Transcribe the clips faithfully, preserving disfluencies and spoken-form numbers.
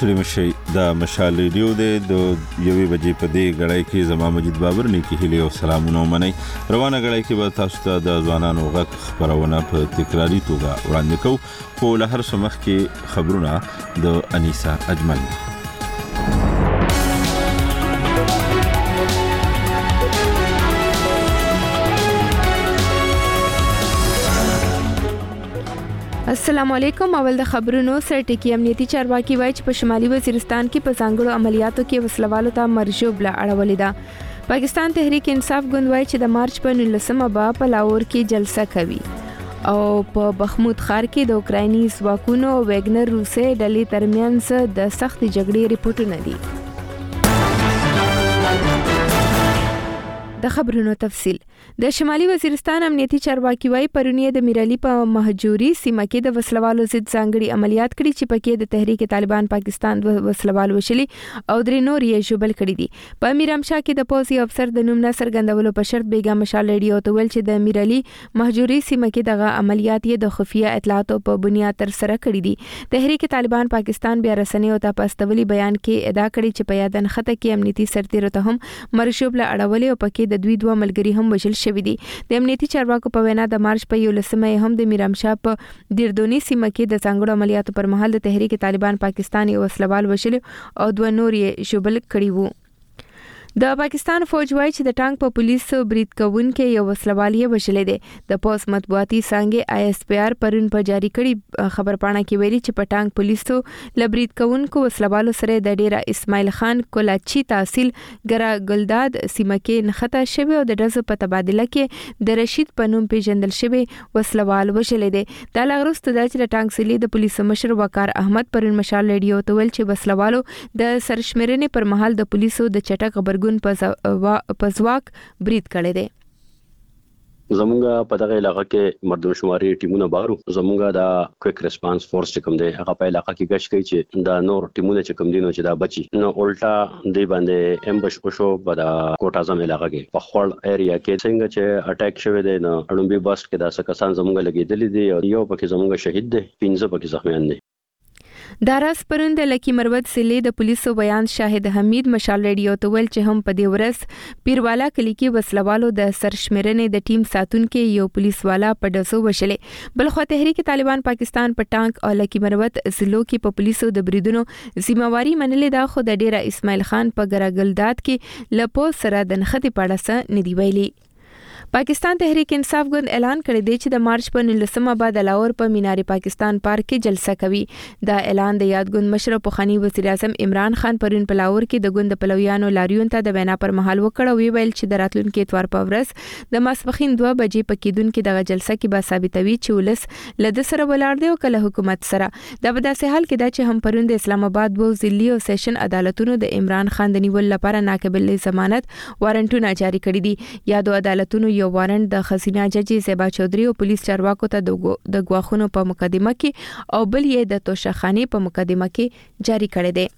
ستړي مشي د مشال ریډیو د یوې بجې په دې غړای کې زما مجید بابر نیکی هلي او سلامونه منئ. روانه غړای کې به تاسو ته د ځوانانو غږ خبرونه په تکراری توګه وړاندې کوو، خو له هر څه مخکې خبرونه د انیسا اجمل. السلام علیکم. اول د خبرونو سره ټکی. امنیتي چارواکي وایي چې په شمالي وزیرستان کې په ځانګړو عملیاتو کې وسلوالو ته مرجوب لا اړولې ده. پاکستان تحریک انصاف ګوند وایي چې د مارچ په نولسمه به په لاهور کې جلسه کوي او په بخمود ښار کې د اوکرایني ځواکونو او ویګنر روسي ډلې ترمنځ د سخت جګړې ریپورتونه دي. د خبرونو تفصیل. د شمالي وزیرستان امنیتي چارواکي وایي پرونی د میرعلي په مهجوري سیمه کې د وسلوالو ضد ځانګړي عملیات کړي چې پکې د تحریک طالبان پاکستان د وسلوال وشلي او درې نور یې ژوبل کړي دي. په میرامشاه کې د پوځي افسر د نوم نه څرګندولو په شرط بیګا مشال ریډیو ته ویل چې د میرعلي مهجوري سیمه کې دغه عملیات یې د خفیه اطلاعاتو په بنیاد تر سره کړي دي. تحریک طالبان پاکستان بیا رسنیو ته په استولي بیان کې ادعا کړې چې په یادن خطه کې امنیتي سرتیرو ته هم مرشوب لا اړولې او پکې د دوی دوه ملګري هم وژل شوي دي. د امنیتي چارواکو په وینا د مارچ په یولسمه هم د میرامشاه په دیردونی سیمه کې د ځانګړو عملیاتو پر مهال د تحریک طالبان پاکستان یو وسلوال وشل او دوه نور یې ژوبل کړي وو. د پاکستان فوج وایي چې د ټانک په پولیسو برید کوونکې یو وسلوال یې وشلې ده. د پوس مطبوعاتي څانګې آی اس پی آر پرون په جاری کړي خبر پاڼه کې ویلي چې په ټانک پولیسو لبرید کوونکو وسلوالو سره د ډیره اسماعیل خان کولاچی تحصیل ګرا ګلداد سیمه کې نخته شوی او د ډزو په تبادله کې د رشید په نوم پیژندل شوی وسلوال وشلې ده. د لغروست د چې ټانک سلی د پولیسو مشر وقار احمد پرون مشال ریډیو ته ویل چې وسلوالو د سرشمېرنې پر مهال د پولیسو د چټک خبر ګون په ځواک برید کړی دی. زمونږ په دغه علاقې کې مردمشماري ټیمونه بارو. زمونږ د کویک ریسپانس فورس چې کوم دی هغه په علاقې کې گشت کوي چې دا نور ټیمونه چې کوم دي نو چې دا بچي نو الټا دی باندې امبش وشو په د کوټ اعظم علاقې کې په خړ ایریا کې څنګه چې اٹیک شوی دی نو اړومبي بست کې دا څه کسان زمونږ لګیدلې دي او یو پکې زمونږ شهید دی، پنځه پکې زخمیان دي. داراس پرون د لکی مروت سلی د پولیسو بیان شاهد حمید مشال ریډیو ته ویل چې هم په دې ورځ پیروالا کلی کې وسلوالو د سرشمېرنې د ټیم ساتونکو یو پولیس والا په ډزو وشلې. بلخو تحریک طالبان پاکستان په ټانک او لکی مروت ضلعو کې په پولیسو د بریدونو ذمہواری منلې ده، خو د ډیره اسماعیل خان په ګراګلداد کې لپو سره د نختی پاړه نه دی ویلي. پاکستان تحریک انصاف ګوند اعلان کړی دی چې د مارچ په نولسمه بعد لاهور په مینار پاکستان پارک کې جلسه کوي. دا اعلان د یاد ګوند مشر پخوانی وزیر اعظم عمران خان پرون په لاهور کې د ګوند پلویانو لاریون ته د وینا پر مهال وکړ او ویل چې د راتلونکي اتوار په ورځ د ماسپخین دوه بجې په کېدونکو دغه جلسه کې به ثابتوي چې ولس له د سره ولاړ دی او کله حکومت سره. دا په داسې حال کې دا چې هم پرون د اسلام آباد وو ضلعي او سیشن عدالتونو د عمران خان د نیول لپاره ناقابل ضمانت وارنټونه جاری کړي دي. یادو عدالتونو یو وارنټ د خزینه ججی زیبا چودري او پولیس چارواکو ته د غواخونو په مقدمه کې او بل یې د توشخانه په مقدمه کې جاری کړی دی.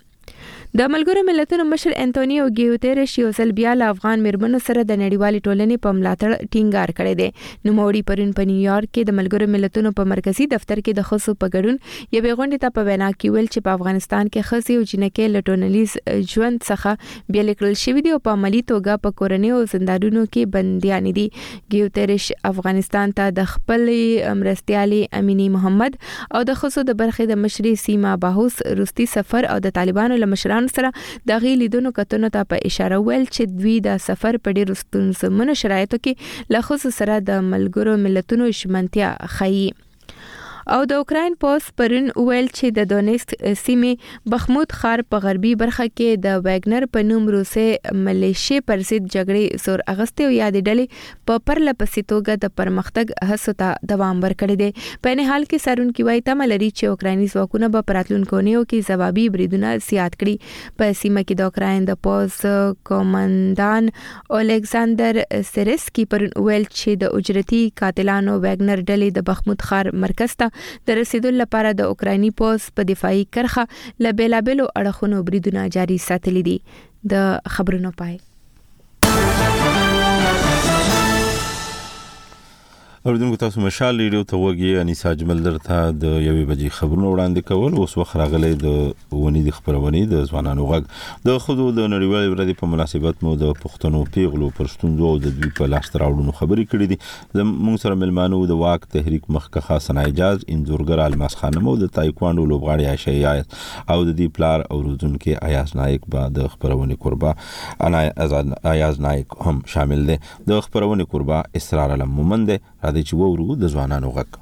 د ملګرو ملتونو مشر انټونیو ګیوتيرش یو ځل بیا له افغان مرمنو سره د نړیوالې ټولنې په ملاتړ ټینګار کړی دی. نوموړي پرون په نیویارک کې د ملګرو ملتونو په مرکزی دفتر کې د خصو په ګډون یوې غونډې ته په وینا کې ویل چې په افغانستان کې خزي او جنکې له ټولنیز ژوند څخه بیل کړل شوی دی او په عملی توګه په کورنۍ او زندانونو کې بنديان دي. ګیوتيرش افغانستان ته د خپل مرستيالي اميني محمد او د خصو د برخې د مشري سیما باهوس روستي سفر او د طالبانو له مشرانو سره د غي لیدونو کتنو ته په اشاره ویل چې دوی د سفر په ډیرو ستونزمنو شرایطو کې له خصوص سره د ملګرو ملتونو شمنتیا خایي. او د اوکراین پوس پرون ویل چې د دونیسک سیمې بخمود ښار په غربي برخه کې د ویګنر په نوم روسي ملیشي پر ضد جګړې زور اغستې او یادې ډلې په پرله پسې توګه د پرمختګ هڅو ته دوام ورکړی دی. په نه حال کې سرونکي وایي تمه لري چې اوکرایني ځواکونه به په راتلونکو نیو کې ځوابي بریدونه زیات کړي. په سیمه کې د اوکراین د پوز کمانډان الیکساندر سیرسکي پرون ویل چې د اجرتي قاتلانو ویګنر ډلې د بخمود ښار مرکز ته د رسیدو لپاره د اوکرایني پوز په دفاعي کرخه له بیلابېلو اړخونو بریدونه جاري ساتلي دي. د خبرونو پای. اوردونکو تاسو مشال ریډیو ته وګورئ. انیس اجمل درته د یوې بجې خبرونه وړاندې کول. اوس وخت راغلی د ونی د خبرونې د ځوانانو غږ د خودو د نړیوال ورځې په مناسبت مو د پښتنو پیغلو پر ستونزو او د دوی په لاس راوړنو خبرې کړې دي. زموږ سره ملمانو د واک تحریک مخکخه سنا اجاز انځورګر الماس خانم او د تایکوانډو لوبغاړي عائشه یاس او د دې پلار او روزونکو ایاز نایک با د خبرونې قربا انا ایاز نایک هم شامل دي. د خبرونې قربا اسرار علم مومند را دي چې وورو د ځوانانو غږ.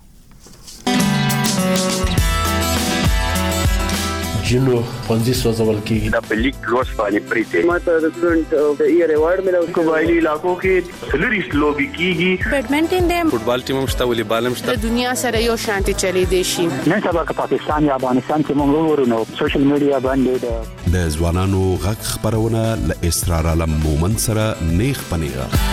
جنو پنځه سوځول کېږي دا په لیک لوس باندې پریته ماته د سټوډنټ د ایئر ایوارډ ملو قبایلی علاقو کې سلریس لوبي کیږي. بیډمنټن دې فوټبال ټیم مشته ولې بالم شته. د دنیا سره یو شانتي چلی دی شي. نن سبا که پاکستان یا افغانستان کې موږ وګورو نو سوشل میډیا باندې د ځوانانو غږ خبرونه ل اسرار علم مومن سره نیخ پنیغه.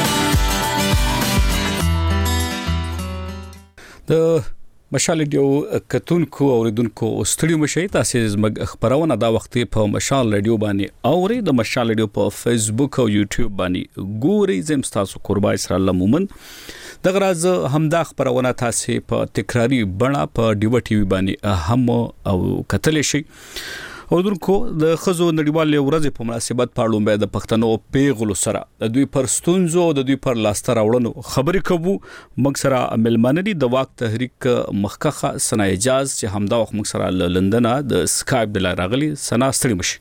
د مشال ریډیو کتونکو اوریدونکو ستړي مشي تاسو زموږ خبرونه دا وخت په مشال ریډیو باندې اوري. د مشال ریډیو په فیسبوک او یوټیوب باندې ګوري. زم تاسو قربای سره الله مومن دغه راز همدا خبرونه تاسو په تکراری بڼه په ډیو ټي وي باندې هم او کتل شي. اوردونکو د خزو نړیوال ورځې په مناسبت پاړوم به د پښتنو پیغلو سره د دوی پر ستونزو د دوی پر لاستر راوړنو خبرې کوو. موږ سره ملمنري د واک تحریک مخکخه سنا اجاز چې همدا وخت موږ سره لندن د سکایپ د راغلي سنا ستړي مشي.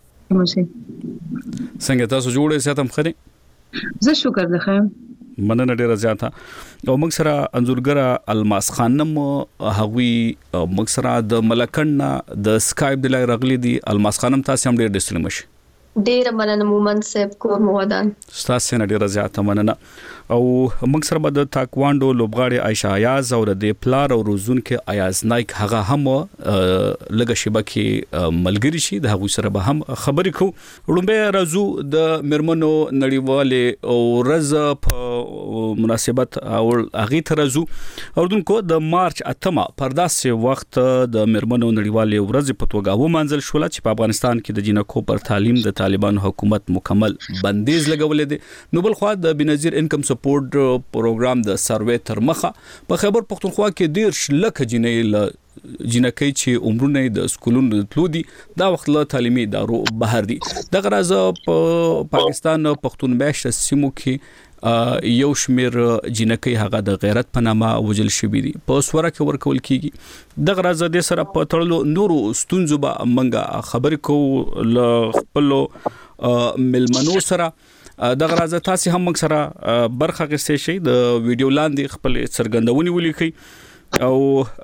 څنګه تاسو جوړې ساتم خري؟ زه شکر ده خیم مننه ډیره زیاته. او موږ سره انځورګر الماس خانم هغوی موږ سره د ملکن د سکایپ د راغلي دي. الماس خانم تاسو هم ډیر ډستل مشي. ډیر مننه مومن صاحب کور مودان تاسو نه ډیره زیاته مننه. او موږ سره د تایکوانډو لوبغاړي عائشه یاز او د پلار او روزونکو ایاز نایک هغه هم لګه شبکه ملګری شي. د هغه سره به هم خبرې کوو. وړاندې راځو د مرمنو نړیواله او ورځ په مناسبت او هغه ترازو اوردونکو د مارچ اتمه پرداسه وخت د مرمنو نړیواله ورځ په توګه و منځل شول چې په افغانستان کې د جنکو پر تعلیم د طالبان حکومت مکمل بندیز لګولې دي. نو بل خو د بنظیر انکم سپورټ پروګرام د سروې تر مخه په خیبر پختونخوا کې ډیر لکه جنې ل جنکې چې عمرونه د سکولونو تلو دي دا وخت له تعلیمي ادارو بهر دي. دغه راز په پاکستان پختون مېشت سیمو کې یو شمیر جنکې هغه د غیرت په نامه وجل شوی دي په سوره کې ورکول کیږي. دغه راز د سره په تړلو نورو ستونزو به منګه خبرې کوو ل خپل ملمنو سره. دغه راز تاسو هم موږ سره برخه غوښتئ شي د ویډیو لاندې خپل څرګندونې ولیکئ او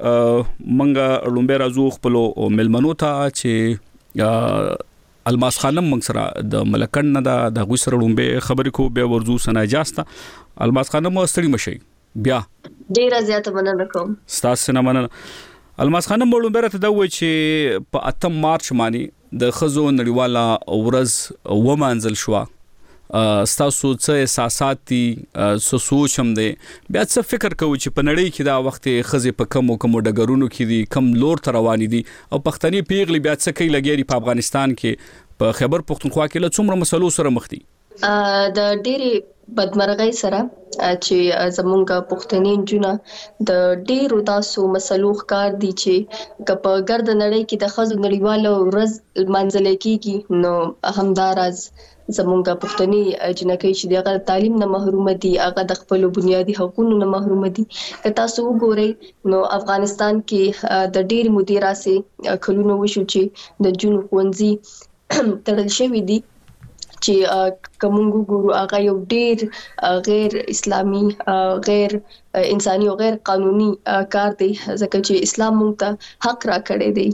منګه لومبه راځو خپل ملمنو ته چې الماس خانم موږ سره د ملکن نه د غوي سره لومبه خبرې کو به ورزو سنا اجازه. الماس خانم ستړي مشي بیا ډیره زیاته مننه کوم. تاسو نه مننه. الماس خانم لومبه راته دا وایي چې په اتم مارچ باندې د خزو نړیواله ورځ و منځل شو. ستاسو څه احساسات دي څه سوچ هم دي بیا څه فکر کوي چې په نړۍ کې دا وخت خزي په کم او کم ډګرونو کې دي کم لور تر روان دي او پښتني پیغلي بیا څه کوي لګيري په افغانستان کې په خیبر پختونخوا کې له څومره مسلو سره مخ دي. د ډېری بدمرغۍ سره چې زمونږ پښتني جونه د ډېرو تاسو مسلو ښکار دي چې په ګرد نړۍ کې د خزو نړیواله ورځ منځل کېږي نو همداراز زمونږ پښتني جنکې چې دغه تعلیم نه محروم دي هغه د خپل بنیادی حقوقو نه محروم دي. که تاسو وګورئ نو افغانستان کې د ډېر مدیره سي کلونو وشو چې د جون خوندزي تړل شوی دي چې کومو ګورو هغه یو ډېر غیر اسلامي غیر انساني او غیر قانوني کار دی ځکه چې اسلام موږ ته حق را کړی دی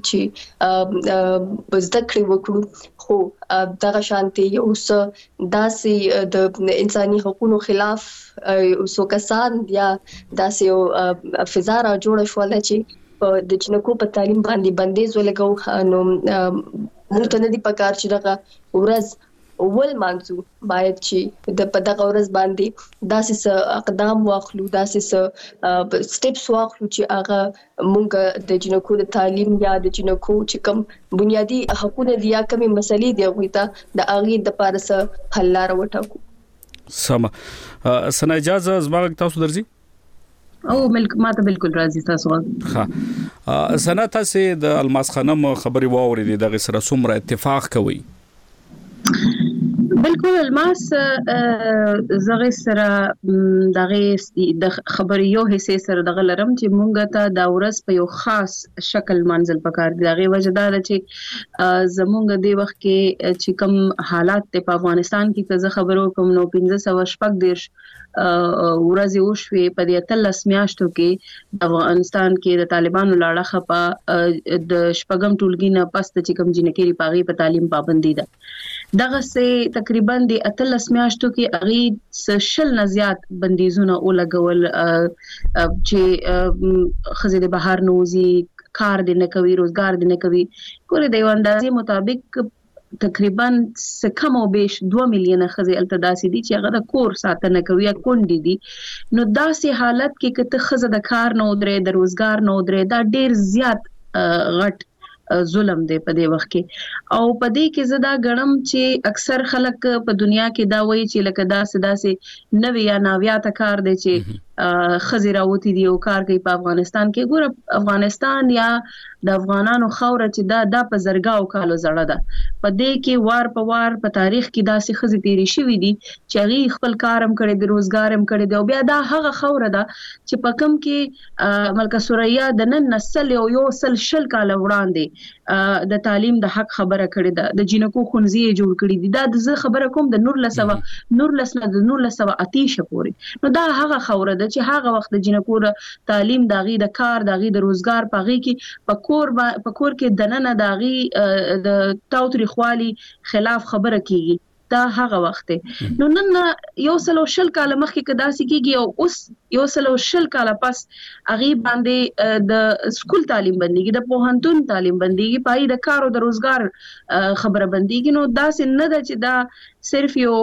چې زده کړې وکړو. خو دغه شانتي یو څه داسې د انساني حقوقو خلاف سو کسان یا داسې یو فضا را جوړ شول چې د جنکو په تعلیم باندې بندیز ولګو. نو موږ ته نه دی پکار چې دغه ورځ ول مانځو باید چې د په دغه ورځ باندې داسې اقدام واخلو داسې سټیپس واخلو چې هغه مونږ د جنکو د تعلیم یا د جنکو چې کوم بنیادی حقوقونه دي یا کومې مسلې دي هغه ته د اغه د پارسه حل لار وټاکو. سم سنا اجازه زما تاسو درځي او ملک ماته بالکل راځي تاسو. ها سنا تاسو د الماس خانم خبري واوري دغه سره څومره اتفاق کوي؟ بالکل الماس زغه سره دغه د خبري یو حصے سره دغه لرم چې مونږ ته دا ورس په یو خاص شکل منزل پکار دی. دغه وجدار چې زمونږ د وخت کې چې کوم حالات په افغانستان کې که خبرو کوم نو پنځه سوه شپږ دیرش ورځې وشوي په دې تلس میاشتو کې افغانستان کې د طالبانو لاړه خپه د شپږم ټولګي نه پس چې کوم جنکيري پاغي په تعلیم پابندي ده. دغه سه تقریبا د اتلس میاشتو کې اغي شل نه زیات بندیزونه ولګول چې خزه د بهر نوزي کار د نه کوي روزګار د نه کوي کور د یو اندازې مطابق تقریبا سکم او بیش دوه میلیونه خزه التداسي دي چې هغه د کور ساتنه کوي یا کونډي دي. نو داسې حالت کې کته خزه د کار نه درې د روزګار نه درې دا ډیر زیات غټ ظلم دی په دې وخت کې. او په دې کې زدا غړم چې اکثر خلک په دنیا کې دا وایي چې لکه داسې داسې نوې یا ناویاته کار دی چې خزیره وتی دی او کار کوي په افغانستان کې. ګوره افغانستان یا د افغانانو خوره چې دا د په زرګاو کالو زړه ده. په دې کې وار په وار په تاریخ کې داسې خزي تیری شوې دي چې غي خپل کارم کړي د روزګارم کړي دی او بیا دا هغه خوره ده چې په کم کې ملکه سوریا د نن نسل یو یو سل شل کال وړاندې د تعلیم د حق خبره کړي ده. د جنکو خونځي جوړ کړي دي. دا د خبره کوم د نور لسوه نور لسنه د نور لسوه اتیشه پوري. نو دا هغه خوره ده چې هغه وخت د جنکو تعلیم داغي د کار داغي د روزګار پاغي کې په کور په کور کې دننه داغي د تاوتریخوالي خلاف خبره کیږي. دا هغه وخت نو نن یو سلو شل کال مخکې کدا سکیږي او اوس یو سلو شل کال پس اغي باندې د سکول تعلیم بنديږي د پوهنتون تعلیم بنديږي پای د کار او د روزګار خبره بنديږي. نو دا څنګه ده چې دا صرف یو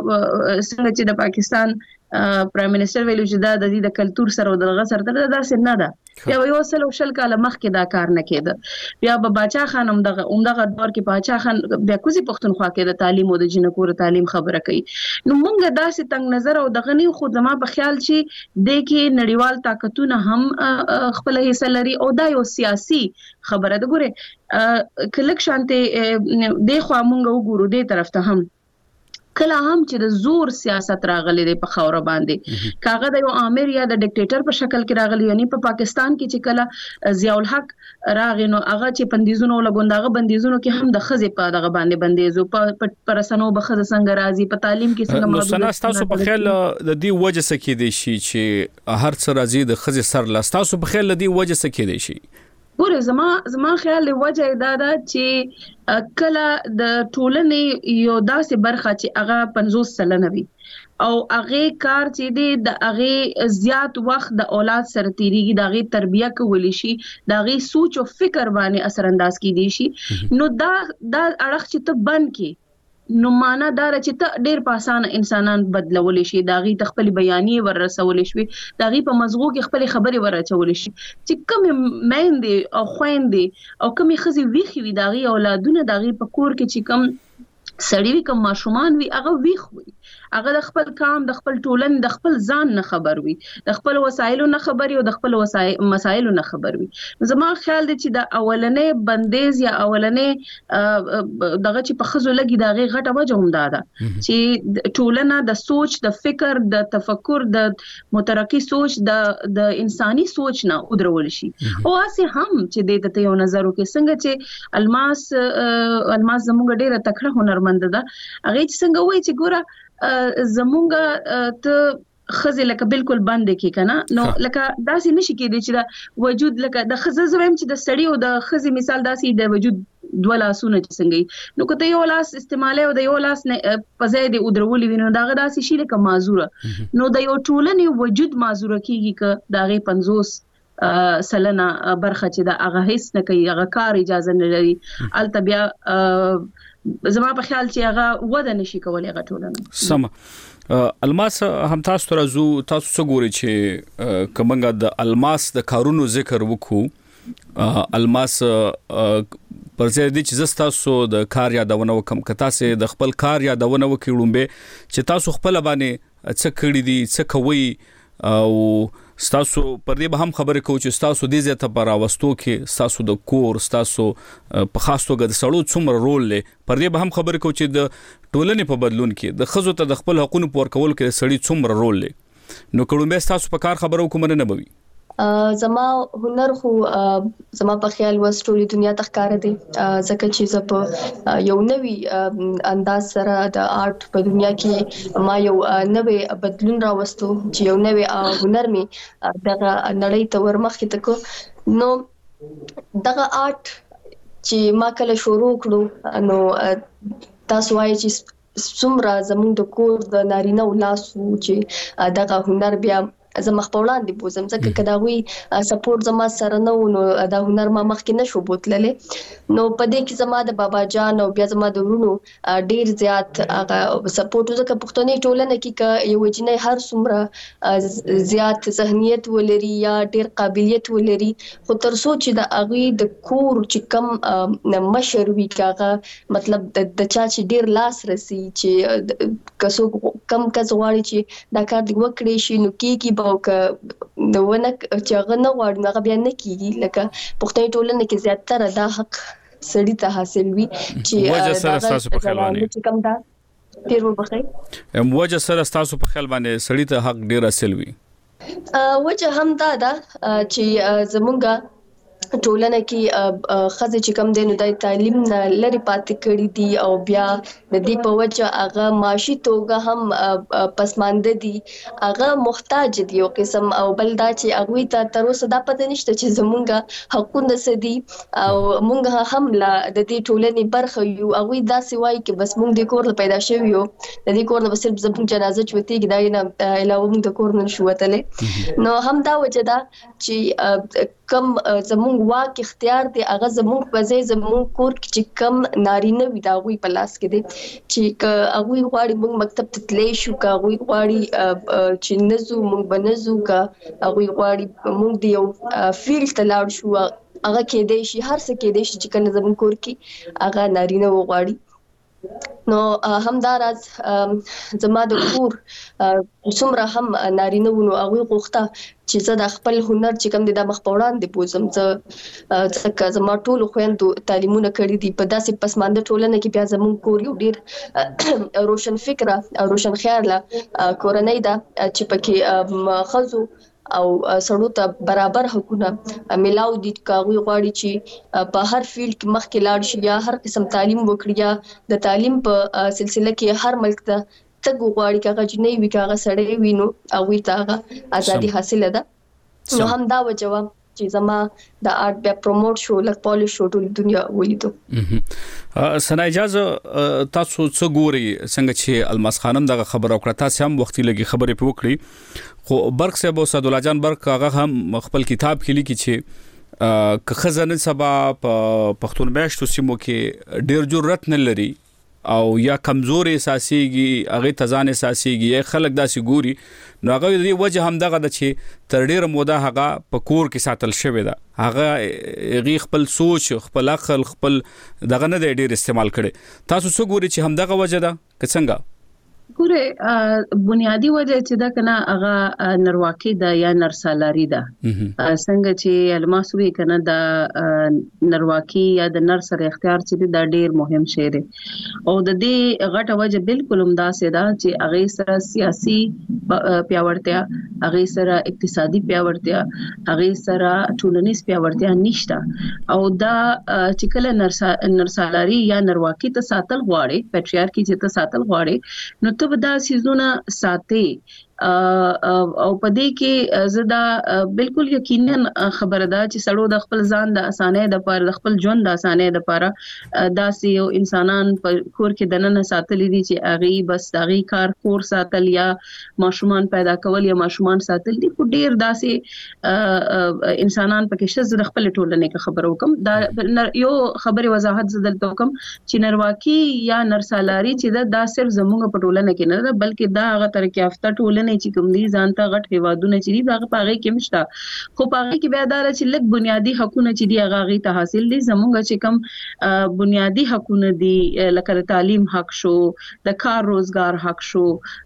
څنګه چې د پاکستان پرایم منسٹر ویلو چې دا د دې د کلچر سره او د غسر تر دا څه نه ده یا یو سلو شل کال مخکې دا کار نه کېده. بیا به باچا خان هم دغه عمدغه دور کې باچا خان بیا کوزي پښتونخوا کې د تعلیم او د جنکو تعلیم خبره کوي. نو مونږ داسې تنگ نظر او دغه نه خو زما په خیال چې د کې نړیوال طاقتونه هم خپل حصہ لري او دا یو سیاسي خبره ده. ګوره کلک شانته د خو مونږ وګورو د طرف ته هم کله هم چې د زور سیاست راغلي دی په خوره باندې کاغه د یو امیر یا د ډیکټیټر په شکل کې راغلي یعنی په پاکستان کې چې کله ضیاء الحق راغی نو هغه چې بندیزونه لګوندغه بندیزونه کې هم د خزې په دغه باندې بندیزو په پرسنو بخزه څنګه راځي په تعلیم کې څنګه محدود. نو تاسو په خیال د دې وجه څه کې دي شي چې هر څه راځي د خزې سر لاستاسو په خیال د دې وجه څه کې دي شي؟ ګوره زما زما خیال وجه دا ده چې کله د ټولنې یو داسې برخه چې هغه پنځوس سلنه وي او هغه کار چې دی د هغه زیات وخت د اولاد سره تیریږي د هغه تربیه کولی شي د هغه سوچ او فکر باندې اثر انداز کیدی شي. نو دا دا اړخ چې ته بند کی نو معنا دا چې ته ډیر په اسانه انسانان بدلول شي د هغه تخپل بیانیه ور رسول شي د هغه په مزغو کې خپل خبري ور رسول شي چې کوم مېندې او خويندې او کوم خزي ویخي وي د هغه اولادونه د هغه په کور کې چې کوم سړی وي کوم ماشومان وي هغه ویخ وي هغه د خپل کام د خپل ټولن د خپل ځان نه خبر وي د خپل وسایلو نه خبر او د خپل مسایلو نه خبر وي. زما خیال دی چې د اولنې بندیز یا اولنې دغه چې په خزو لګي د هغه غټه وجه هم ده چې ټولنه د سوچ د فکر د تفکر د مترقی سوچ د د انساني سوچ نه ودرول شي. او اسه هم چې د ته یو نظر وکړي څنګه چې الماس الماس زموږ ډیره تکړه هنرمند ده هغه چې څنګه وایي چې ګوره زمونږه ته خزه لکه بالکل بند کی کنه نو لکه داسې نشي کېدی چې دا وجود لکه د خزه زویم چې د سړی او د خزه مثال داسې د وجود دوه لاسونه چې څنګه نو کته یو لاس استعمالي او د یو لاس نه پزې د ودرولې وینو داغه داسې شي لکه معذوره نو د یو ټولنې وجود معذوره کیږي ک داغه پنځوس سلنه برخه چې د هغه هیڅ نه کوي هغه کار اجازه نه لري الته بیا زما په خیال چې هغه وده نشي کولای هغه ټولنه. سم الماس هم تاسو ترازو تاسو څه ګوري چې کومه د الماس د کارونو ذکر وکړو الماس پر ځای د چې تاسو د کار یادونه وکم که تاسو د خپل کار یادونه وکړو به چې تاسو خپل باندې څه کړی دي څه کوي او ستاسو پر دې به هم خبرې کوو چې ستاسو دې ځای ته پر راوستو کې ستاسو د کور ستاسو په خاص توګه د سړو څومره رول لري. پر دې به هم خبرې کوو چې د ټولنې په بدلون کې د ښځو ته د خپل حقوقو په ورکول کې سړي څومره رول لري. نو کړم ستاسو په کار خبرو کوم نه بوي. زما هنر خو زما په خیال وس ټولې دنیا ته ښکار دي ځکه چې زه په یو نوي انداز سره د آرټ په دنیا کې ما یو نوې بدلون راوستو چې یو نوې هنر می دغه نړۍ ته ورمخې تکو. نو دغه آرټ چې ما کله شروع کړو نو تاسو وایي چې څومره زموږ د کور د نارینه ولاسو چې دغه هنر بیا زما خپلوان دي بوزم ځکه کدا وی سپورټ زما سره نه ونو دا هنر ما مخکې نشو بوتللې. نو په دې کې زما د بابا جان او بیا زما د ورونو ډیر زیات هغه سپورټ ځکه پښتني ټولنه کې ک یو جنې هر څومره زیات ذهنیت ولري یا ډیر قابلیت ولري خو تر څو چې د اغي د کور چې کم مشر وی کاغه مطلب د چا چې ډیر لاس رسی چې کسو کم کس غواړي چې دا کار دی وکړي شي نو کیږي او ک د ونه چې هغه نه غواړي هغه بیا نه کیږي. لکه پښتني ټولنه کې زیاتره دا حق سړی ته حاصل وي چې وجه سره تاسو په خیال باندې کم دا ډیر وبخې ام وجه سره تاسو په خیال باندې سړی ته حق ډیر حاصل وي. وجه هم دا ده چې زمونږه ټولنه کې خزه چې کم دینو د تعلیم نه لري پاتې کړي دي او بیا د دې په وجه هغه معاشي توګه هم پسمانده دي هغه محتاج دي او قسم او بل دا چې هغه ته تر اوسه دا پته نشته چې زمونږه حقونه سدي او مونږه هم لا د دې ټولنې برخه یو هغه دا سوای کې بس مونږ د کور پیدا شوی یو د دې کور نه بس زموږ جنازه چوتي دا نه علاوه مونږ د کور نه شو وتلې. نو هم دا وجه دا چې کم زموږ واک اختیار دی هغه زموږ په ځای زموږ کور کې چې کم نارینه وي دا غوي په لاس کې دي چې هغه غواړي موږ مکتب ته تللی شو کا هغه غواړي چې نزو موږ بنزو کا هغه غواړي موږ دی یو فیلډ ته لاړ شو هغه کې دی شي هر څه کې دی چې کله زموږ کور کې هغه نارینه وغواړي. نو همداراز زما د کور څومره هم نارینه ونو هغه غوښته چې زه د خپل هنر چې کوم د مخ په وړاندې بوزم زه ځکه زما ټول خويندو تعلیمونه کړی دي په داسې پسمانده ټولنه کې بیا زموږ کور یو ډیر روشن فکره او روشن خیاله کورنۍ ده چې پکې خزو او سړو ته برابر حقوقونه ملاو دي کاوی غواړي چې په هر فیلډ کې مخکې لاړ شي یا هر قسم تعلیم وکړي یا د تعلیم په سلسله کې هر ملک ته تګ غواړي کاغه جنې وی کاغه سړې وینو او وی تاغه ازادي حاصله ده. نو هم دا وجوه چې زما د آرټ بیا پروموټ شو لک پالیش شو ټول دنیا ولیدو. سنا اجازه تاسو څه ګوري څنګه چې الماس خانم دغه خبر او کړه تاسو هم وختي لګي خبرې په وکړي خو برق صاحب او سعد الله جان برق هغه هم خپل کتاب کې لیکي چې که خزانه سبا په پښتون میاشتو سیمو کې ډیر ضرورت نه لري او یا کمزوري اساسيږي هغه تزان اساسيږي یا خلک داسي ګوري نو هغه د وجه هم دغه د چې تر ډیر موده هغه په کور کې ساتل شوی دا هغه غي خپل سوچ خپل عقل خپل دغه نه ډیر استعمال کړي تاسو څو ګوري چې هم دغه وجه ده که څنګه ګوره بنیادی وجه چې دا کنه هغه نرواکی دا یا نرسالاری دا څنګه چې الماسوي کنه دا نرواکی یا د نرسر اختیار چې دا ډیر مهم شی دی او د دې غټه وجه بالکل عمده سي دا چې هغه سره سیاسي پیاوړتیا هغه سره اقتصادي پیاوړتیا هغه سره ټولنیز پیاوړتیا نشته او دا چې کله نرسالاری یا نرواکی ته ساتل غواړي پټریارکی چې ته ساتل غواړي نو ته دا سيزونه ساتي او پدې کې زدا بالکل یقینا خبره ده چې سړو د خپل ځان د اسانه د پر د خپل ژوند د اسانه د پر داسې یو انسانان په کور کې دننه ساتلې دي چې اغي بس دغه کار کور ساتل یا ماشومان پیدا کول یا ماشومان ساتل دي په ډیر داسې انسانان پکې شز د خپل ټولنې کې خبرو کوم دا یو خبره وضاحت زدل کوم چې نرواکی یا نرسالاری چې دا صرف زموږ په ټولنه کې نه ده بلکې دا هغه ترکه یافته ټولنه ټولنې چې کوم دي ځانته غټ هیوادونه چې دي هغه پاره کې مشته خو پاره کې بیا دا چې لږ بنیادی حقوقونه چې دي هغه غي ته حاصل دي زمونږ چې کوم بنیادی حقوقونه دي لکه تعلیم حق شو د کار روزګار حق شو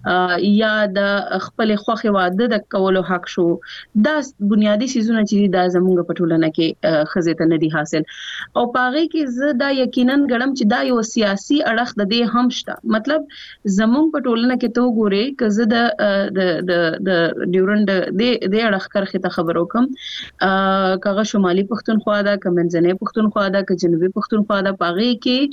یا د خپل خوخه واده د کولو حق شو دا بنیادی سيزونه چې دا زمونږ په ټولنه کې خزه ته نه دي حاصل او پاره کې زه دا یقینا غړم چې دا یو سیاسي اړخ د دې هم شته مطلب زمونږ په ټولنه کې تو ګوري کزه د د د ډیورند د د اړخ کرخه ته خبرو کوم کغه شمالي پښتونخوا دا کمنځنۍ پښتونخوا دا ک جنوبي پښتونخوا دا پاره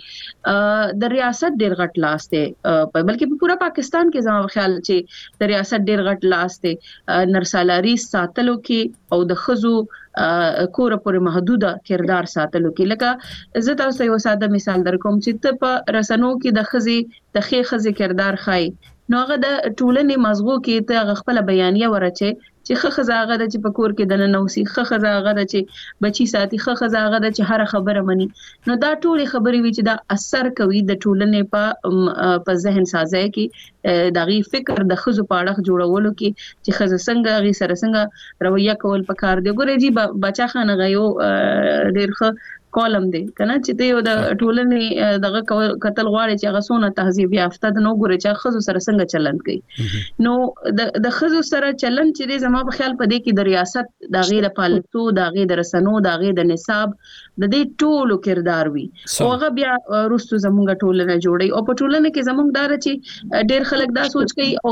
کې د ریاست ډیر غټ لاس ته بلکې په پورا پاکستان کې زما خیال چې د ریاست ډیر غټ لاس ته نرسالاری ساتلو کې او د خزو کور پورې محدوده کردار ساتلو کې لکه زه تاسو یو ساده مثال درکوم چې ته په رسنو کې د خزي د خې خزي کردار خای نو هغه د ټولنې مزغو کې ته خپل بیانیه ورچه چې خه خزاغه د چې پکور کې د ننوسی خه خزاغه د چې بچی ساتي خه خزاغه د چې هر خبره مني نو دا ټولې خبرې وی چې دا اثر کوي د ټولنې په په ذهن سازه کې دغه فکر د خزو په اړه جوړولو کې چې خزه څنګه غي سره څنګه رویه کول پکار دی ګورې جی بچا خانه غيو ډیر خه کولم دی کنه چې ته یو د ټولنې دغه قتل غواړي چې هغه سونه تهذیب یافته د نو ګوري چې خزو سره څنګه چلند کوي نو د د خزو سره چلند چې زما په خیال پدې کې د ریاست د غیر پالیسو د غیر رسنو د غیر د نصاب د دې ټولو کردار وي او هغه بیا رستو زمونږ ټولنه جوړي او په ټولنه کې زمونږ دار چې ډېر خلک دا سوچ کوي او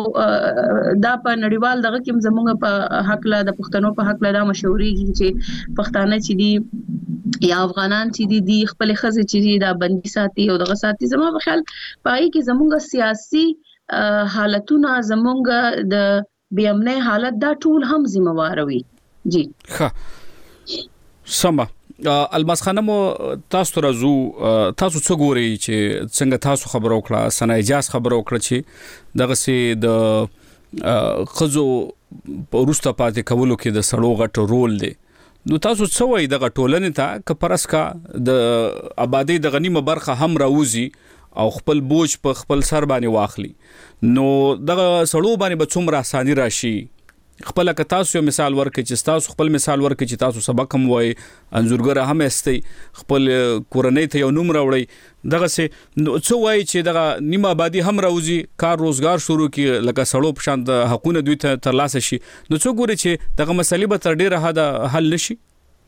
دا په نړیوال دغه کې زمونږ په حق لا د پښتنو په حق لا د مشورې چې پښتانه چې دي یا افغانان چې دي د خپل خزه چې دا بندي ساتي او دغه ساتي زما په خیال پای کې زمونږ سیاسي حالتونه زمونږ د بی امنه حالت دا ټول هم ذمہوار وي جی ښه سما الماس خانم تاسو رازو تاسو څه ګوري چې څنګه تاسو خبرو کړه سنا اجازه خبرو کړه چې دغه سي د خزو پرسته پاتې کولو کې د سړو غټ رول دی نو تاسو څه وایي دغه ټولنې ته ک پرسکا د آبادی د غنیمه برخه هم راوځي او خپل بوج په خپل سر باندې واخلي نو دغه سړو باندې به څومره اساني راشي خپل ک تاسو یو مثال ورکړئ چې تاسو خپل مثال ورکړئ چې تاسو سبق هم وای انزورګر هم استي خپل کورنۍ ته یو نوم راوړي دغه سه څه وای چې دغه نیمه آبادی هم راوځي کار روزګار شروع کی لکه سړو په شان د حقوقو دوی ته ترلاسه شي نو څه ګوري چې دغه مسلې به تر ډیره حد حل نشي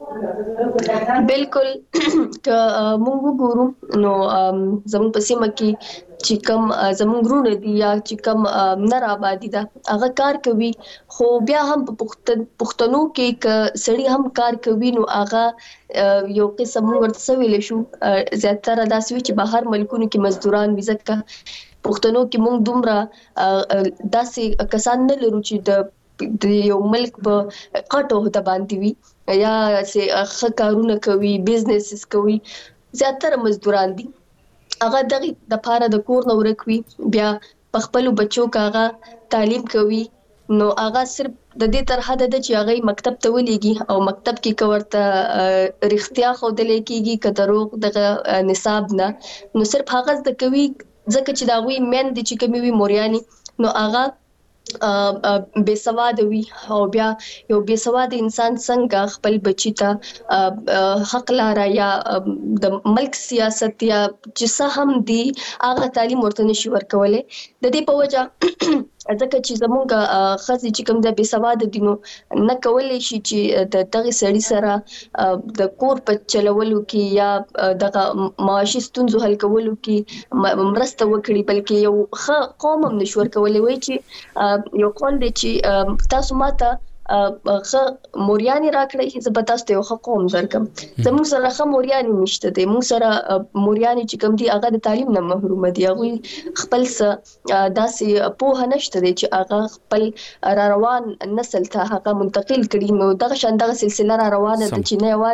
بالکل ته موږ وګورو نو زموږ په سیمه کې چې کوم زموږ غرونه دي یا چې کوم نر آبادی ده هغه کار کوي خو بیا هم په پښتنو کې ک سړی هم کار کوي نو هغه یو قسم ورته ویل شو زیاتره داسې وي چې بهر ملکونو کې مزدوران وزکه پښتنو کې موږ دومره داسې کسان نه لرو چې د د یو ملک په قټو هته باندې وي یا سه خکارونه کوي بزنسز کوي زیاتره مزدوران دي هغه دغه د پاره د کور نو ورکوي بیا په خپل بچو کاغه تعلیم کوي نو هغه صرف د دې تر حد د چې هغه مکتب ته ولېږي او مکتب کې کورته رښتیا خو د لیکيږي کتروغ د نصاب نه نو صرف هغه د کوي ځکه چې دا وی مین دي چې کومي وی مورياني نو هغه بے سواد وي او بیا یو بے سواد انسان څنګه خپل بچی ته حق لاره یا د ملک سیاست یا چې هم دي هغه تعلیم ورته نشي ورکولای د دې په وجه ځکه چې زمونږ خزي چې کوم د بے سواد دي نو نه کولای شي چې د دغه سړي سره د کور په چلولو کې یا دغه معاشي ستونزو حل کولو کې مرسته وکړي بلکې یو ښه قوم هم نشي ورکولای وي چې یو قول دی چې تاسو ماته خ مورياني راکړی زه به تاسو ته یو قوم درکم زموږ سره خ مورياني نشته دی موږ سره مورياني چې کوم دي هغه د تعلیم نه محروم دي هغه خپل داسې په نشته دی چې هغه خپل را روان نسل ته هغه منتقل کړي نو دغه شان دغه سلسله را روانه ده چې نه یوازې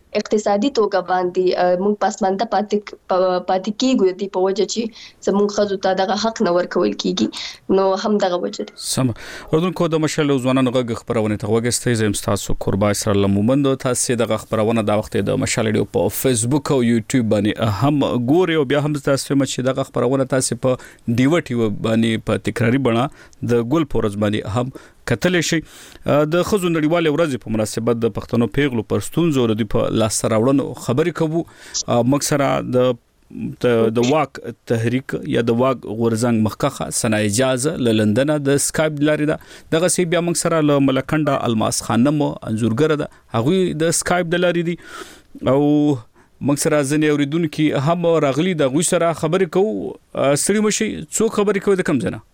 اقتصادي توګه باندې موږ پاسمانده پاتې پاتې کیږو د په وجه چې زموږ خزو ته دغه حق نه ورکول کیږي نو هم دغه وجه سم اردوونکو د مشال ځوانانو غږ خبرونه ته وګستئ زم تاسو قربا سره لمومند تاسو دغه خبرونه د وخت د مشال ډیو په فیسبوک او یوټیوب باندې هم ګوري او بیا هم تاسو مچ دغه خبرونه تاسو په ډیوټي باندې په تکراری بڼه د ګل پورز باندې هم کتل شي د خزو نړیوال ورځ په مناسبت د پښتنو پیغلو پر ستونزو ردی په لاس راوړنو خبرې کوو مکسره د د واک تحریک یا د واک غورزنګ مخکخه سنا اجازه ل لندن د سکایپ لاري دا دغه سی بیا مکسره ل ملکنده الماس خانم انزورګر ده هغه د سکایپ د لاري دي او مکسره ځنې اوریدونکو هم راغلي د غوي سره خبرې کوو سړي مشي څو خبرې کوي د کم جنا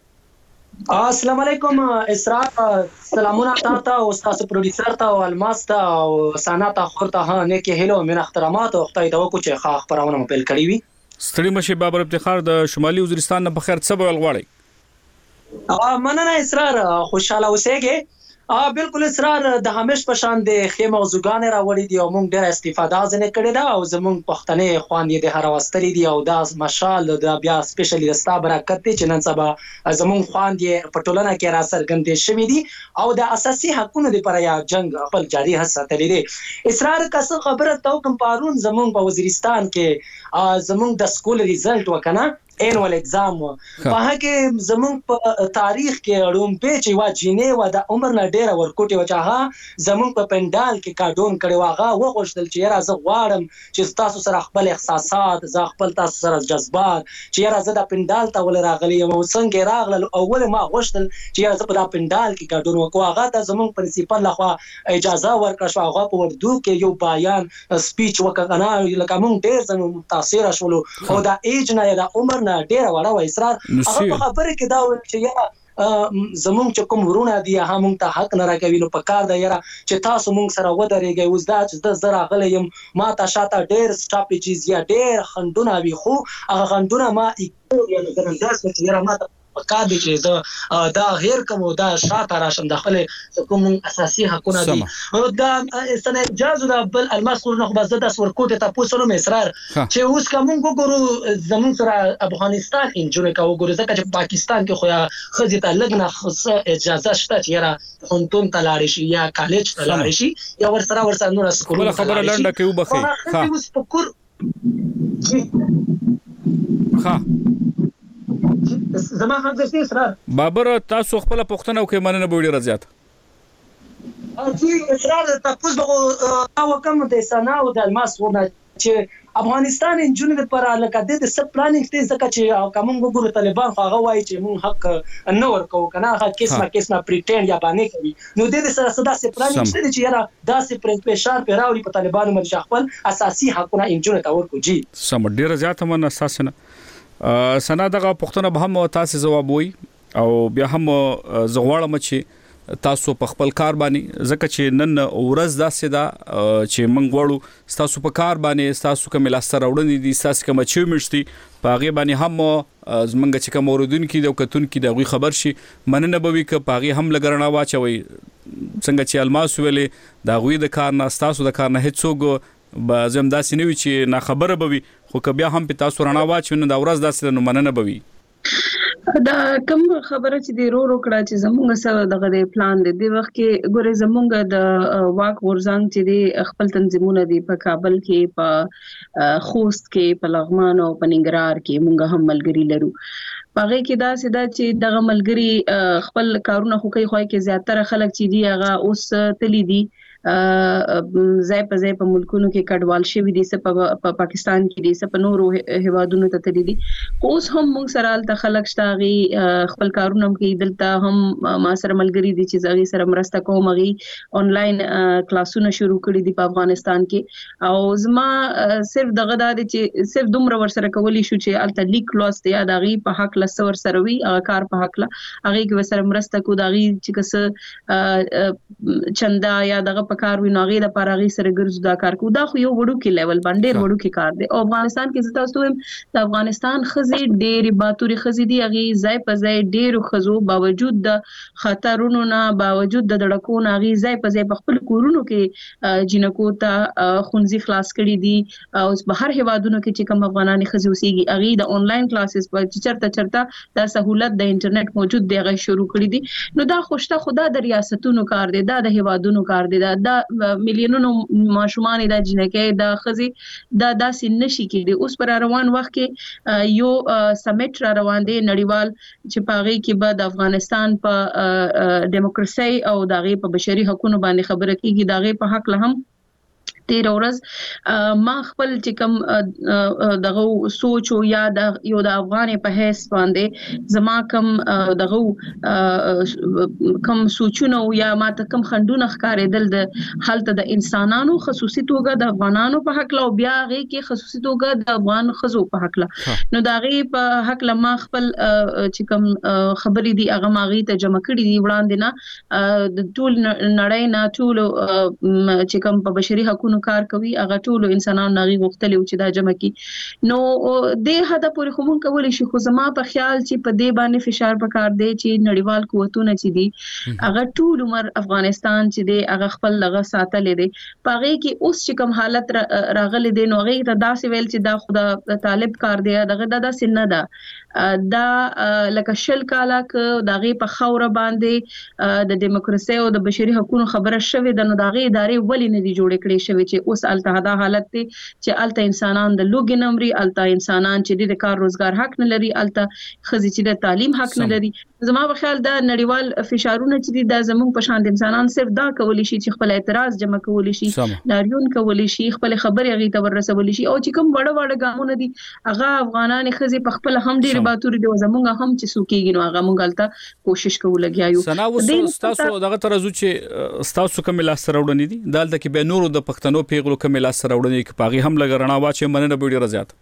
السلام علیکم اسراء سلامونه تاسو او تاسو پروډوسر ته او الماس ته او سانا ته خورته ها نه کې هلو من احترامات او خدای ته وکړو چې ښه خبرونه مپیل کړی وي ستړي مشي بابر افتخار د شمالي وزیرستان په خیر څه ول غواړي ا مننه اسرار خوشاله اوسېږي ا بالکل اسرار د همیش په شان د خې موضوعګان راوړي دي او موږ ډېر استفاده ځنه کړې ده او زموږ پښتنې خوان دي د هر واستري دي او دا مشال د بیا سپیشلی رستا برکت دي چې نن سبا زموږ خوان دي په ټولنه کې را سرګندې شوې دي او د اساسي حقوقو لپاره یا جنگ خپل جاری هڅه تللی دي اسرار کس خبره تو کوم پارون زموږ په وزیرستان کې زموږ د سکول ریزلټ وکنه انوال اگزام په هغه زمون په تاریخ کې اړوم په چې وا جینې و د عمر نه ډیره ورکوټي وچاها زمون په پندال کې کاډون کړي واغه وغوښتل چې را زه غواړم چې تاسو سره خپل احساسات زه خپل تاسو سره جذبات چې را زه د پندال ته ول راغلی او څنګه راغله اول ما غوښتل چې زه په د پندال کې کاډون وکړم هغه ته زمون پرنسپل لخوا اجازه ورکړه شو هغه په وردو کې یو بیان سپیچ وکړ نه لکه مونږ ډیر زمون متاثر شولو او دا ایج نه د عمر ډیره وړه و اسرار هغه خبره کې دا و چې یا زمونږ چې کوم ورونه دي هغه مونږ ته حق نه راکوي نو په کار دی یاره چې تاسو مونږ سره ودرېږئ اوس دا چې د زه راغلی یم ما ته شاته ډېر سټاپیجز یا ډېر خنډونه وي خو هغه خنډونه ما یا نظرانداز کړه چې یاره ما ته پکار دي چې زه دا غیر کوم دا شاته راشم د خپل کوم اساسي حقونه دي دا سن اجازه د بل الماس خو نه بس د ورکوټ ته پوسونو اسرار چې اوس کوم وګورو زمون سره افغانستان انجوړ کا وګورو ځکه چې پاکستان کې خو یا خزي ته لګنه اجازه شته چې را هونتون ته لاړ شي یا کالج ته لاړ شي یا ور سره ور سره نور سکول خبره لنډه کې وبخي ها اوس پکور ها زما هم د اسرار بابر تاسو خپل پښتنه او کې مننه بوډي رضیات چې اسرار تاسو به او کوم د سنا او د الماس ورنه چې افغانستان انجونې لپاره لکه د سب پلانینګ ته ځکه چې کوم وګورو طالبان خو هغه وایي چې مون حق نه ورکو کنه هغه کیسه کیسه پریټند یا باندې کوي نو د دې سره صدا سي پلانینګ څه چې یاره داسې پرنسپشن پیراوړي په طالبانو باندې خپل اساسي حقونه انجونې ته ورکو جی سم ډیر زیات من اساسنه سنا دغه پښتنه به هم تاسو جواب وي او بیا هم زغواړم چې تاسو په خپل کار باندې ځکه چې نن ورځ داسې دا چې موږ وړو تاسو په کار باندې تاسو کوم لاستر وړاندې دي تاسو کوم چې مشتي پاغه باندې هم زمونږ چې کوم اوردونکو د وکتونکو د غوي خبر شي مننه به وي ک پاغه هم لګرنا واچوي څنګه چې الماس ویلې دا غوي د کار نه تاسو د کار نه هیڅوګ بازم داسې نه وي چې نا خبره بوي خو ک بیا هم په تاسو رڼا واچو نو دا ورځ داسې نو مننه بوي دا کوم خبره چې دی رو رو کړه چې زمونږ سره دغه پلان دی د وخت کې ګوره زمونږ د واک ورزنګ چې دی خپل تنظیمونه دی په کابل کې په خوست کې په لغمان او په ننګرهار کې مونږ هم ملګری لرو پاره کې دا سیدا چې دغه ملګری خپل کارونه خو کوي خو کې زیاتره خلک چې دی هغه اوس تلی دي ځای په ځای په ملکونو کې کډوال شوی دي په پاکستان کې دي په نورو هیوادونو ته تللي دي اوس هم موږ سره د خلک شتاغي خپل کارونه کې دلته هم ما سره ملګری دي چې زغی سره مرسته کوم غي انلاین کلاسونه شروع کړي دي په افغانستان کې او زما صرف دغه د چې صرف دومره ور سره کولی شو چې الته لیک لوست یا دغه په حق لسه ور سره وي کار په حق لا هغه کې سره مرسته کو دغه چې کس چندا یا دغه پکار وي نو هغه د پاراغي سره ګرځو دا کار کو دا خو یو وړو کې لیول باندې وړو کې کار دی او افغانستان کې زتا تاسو د افغانستان خزي ډېری باتوري خزي دی هغه ځای په ځای ډېرو خزو باوجود د خطرونو نه باوجود د دړکو نه هغه ځای په ځای په خپل کورونو کې جنکو ته خونځي خلاص کړي دي او په هر هوادونو کې چې کوم افغانان خزي اوسېږي هغه د انلاین کلاسز په چرته چرته د سہولت د انټرنیټ موجود دی هغه شروع کړی دي نو دا خوشته خدا د ریاستونو کار دی دا د هوادونو کار دی دا د میلیونونو ماشومان د جنکې د خزي دا داسې نشي کېدی اوس پر روان وخت کې یو سمیټ را روان دی نړیوال چې پاغي کې به د افغانستان په دیموکراسي او دغه په بشري حقوقو باندې خبره کیږي دغه په حق له هم تیر ورځ ما خپل چې کوم دغه سوچ او یا د یو د افغان په هیڅ باندې زما کوم دغه کوم سوچونه یا ما ته کوم خندونه ښکارېدل د حالت د انسانانو خصوصي توګه د افغانانو په حق له بیا غي کې خصوصي توګه د افغان خزو په حق له نو دا غي په حق له ما خپل چې کوم خبرې دي هغه ماغي ته جمع کړې دي وړاندې نه د ټول نړۍ نه ټول چې کوم په بشري حقوقو کار کوي هغه ټول انسانانو نغي غوښتل چې دا جمع کی نو د هدا پورې خمون کول شي خو زما په خیال چې په دې باندې فشار پکار دی چې نړیوال قوتونه چې دي هغه ټول عمر افغانستان چې دی هغه خپل لغه ساتل دي پاره کې اوس چې کوم حالت راغلي دي نو هغه ته داسې ویل چې دا خدا طالب کار دی دغه د سن ده دا لکه شل کاله ک دغه په خوره باندې د دیموکراسي او د بشري حقوقو خبره شوه د نو دغه ادارې ولې نه دي جوړ کړي شوی چې اوس الته دا حالت دی چې الته انسانان د لوګي نمرې الته انسانان چې د کار روزګار حق نه لري الته خزي چې د تعلیم حق نه لري زما په خیال دا نړیوال فشارونه چې د زموږ په شان د انسانان صرف دا کولی شي چې خپل اعتراض جمع کولی شي لاریون کولی شي خپل خبرې غي ته ورسول شي او چې کوم وړه وړه ګامونه دي هغه افغانان خزي په خپل هم ډیر باتوري دي زموږ هم چې سوکیږي نو هغه مونږ الته کوشش کوو لګیاو سنا وسو تاسو دغه ترازو چې تاسو کوم لاس راوړنې دي دالته کې به نورو د پښتنو پیغلو کوم لاس راوړنې کې پاغي هم لګرنا واچې مننه به ډیر زیات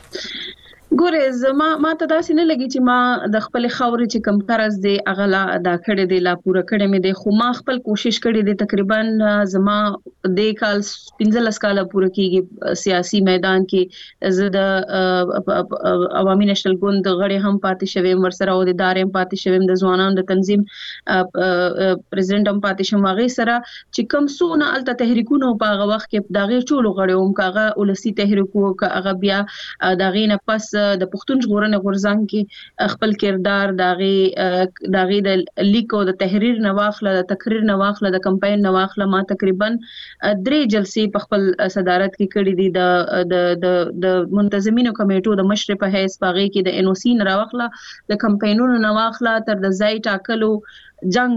ګوره زما ما ته داسې نه لګي چې ما د خپل خاورې چې کم قرض دی اغلا ادا کړی دی لا پوره کړی مې دی خو ما خپل کوشش کړی دی تقریبا زما د کال پنځلس کاله پوره کیږي سیاسي میدان کې زه د عوامي نشل ګوند غړي هم پاتې شوم ورسره او د ادارې هم پاتې شوم د ځوانانو د تنظیم پریزیدنت هم پاتې شوم هغه سره چې کم سونه الته تحریکونه په هغه وخت کې دغه ټولو غړي هم کاغه ولسی تحریکو هغه بیا دغه نه پس د پښتون ژغورنې غورځنګ کې خپل کردار داغي داغي د لیکو د تحریر نه واخله د تقریر نه واخله د کمپاین نه واخله ما تقریبا درې جلسې په خپل صدارت کې کړې دي د د د د منتظمینو کمیټو د مشر په حیث باغی کې د ان او سی نه واخله د کمپاینونو نه واخله تر د ځای ټاکلو جنگ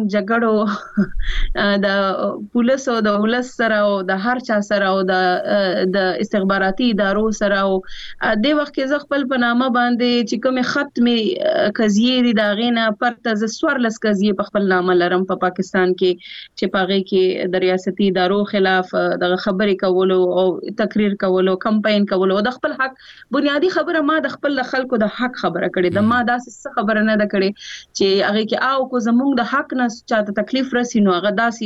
جګړو د پولیس او د ولس سره او د هر چا سره او د د استخباراتي ادارو سره او د وخت کې ز خپل په نامه باندې چې کوم ختمي قضیه دي دا غینه پرته ز سورلس قضیه په خپل نامه لرم په پا پاکستان کې چې پاغي کې د ریاستي ادارو خلاف د خبرې کولو او تقریر کولو کمپاین کولو د خپل حق بنیادی خبره ما د خپل خلکو د حق خبره کړې د ما داسې خبره نه ده کړې چې هغه کې او کو زمونږ د حق نه چاته تکلیف رسي نو هغه داسې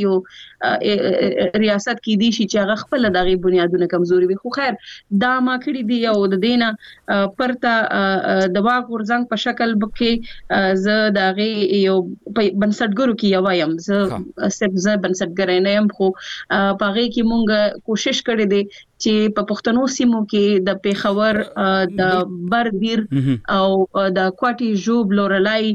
یو ریاست کې دي چې هغه خپل دغه بنیادونه کمزوري وي خو خیر دا ما کړی دی او د دینه پرته د واغ ورزنګ په شکل بکې ز دغه یو بنسټګرو کې یو وایم ز سب ز بنسټګر نه يم خو پاغي کې مونږ کوشش کړې دي چې په پښتنو سیمو کې د پیښور د بردیر او د کوټي جوب لورلای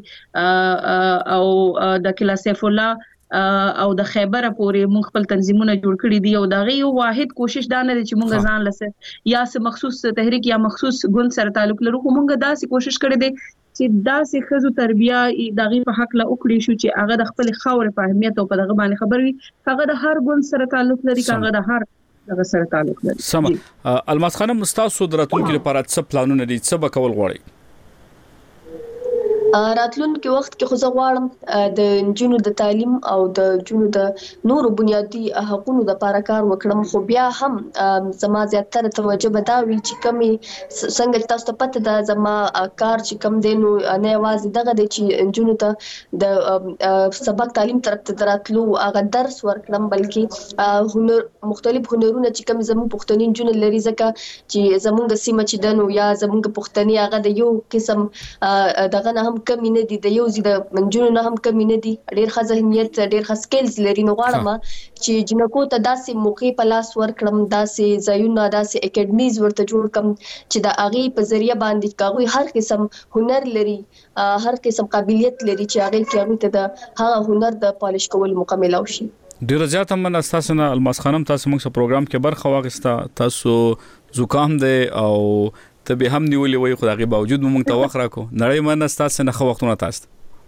او د کلا سیف الله او د خیبر پورې مونږ خپل تنظیمونه جوړ کړی دي او دا غي یو واحد کوشش دا نه چې مونږ ځان لسه یا سه مخصوص تحریک یا مخصوص ګوند سره تعلق لرو مونږ داسې کوشش کړی دي چې داسې خزو تربیه دغه په حق لا وکړي شو چې هغه د خپل خاور په اهمیت او په دغه باندې خبر وي هغه د هر ګوند سره تعلق لري هغه د هر دغه سره تعلق لري سم الماس خانم مستاسو دراتونکو لپاره څه پلانونه دي څه به کول غواړي راتلونکي وخت کې خو زه غواړم د جنونو د تعلیم او د جنونو د نورو بنیادی حقوقو د لپاره کار وکړم، خو بیا هم زما زیاتره توجه به دا وي چې کمی څنګه تاسو ته پته ده زما کار چې کم دی نو نه یوازې دغه دی چې جنونو ته د سبق تعلیم طرف ته دراتلو هغه درس ورکړم، بلکې هنر مختلف هنرونه چې کم زموږ پښتني جنون لري، ځکه چې زموږ سیمه چې دنو یا زموږ پښتني هغه د یو قسم دغه نه هم کمی نه دي، د یو زی د منجونو نه هم کمی نه دي، ډېر ښه ذهنیت ډېر ښه سکلز لري. نو غواړم چې جنکو ته داسې موقع په لاس ورکړم، داسې ځایونه داسې اکیډمیز ورته جوړ کړم چې د هغې په ذریعه باندې کاغوی هر قسم هنر لري، هر قسم قابلیت لري چې هغې کې هغوی ته د هغه هنر د پالش کولو موقع میلاو شي. ډیره زیاته مننه تاسو نه الماس خانم، تاسو موږ په پروګرام کې برخه واخیسته. تاسو زکام دی او ته به هم نیولې وای، خو دغه باوجود موږ ته وخت راکو. نړۍ مننه تاسو نه خو وختونه تاسو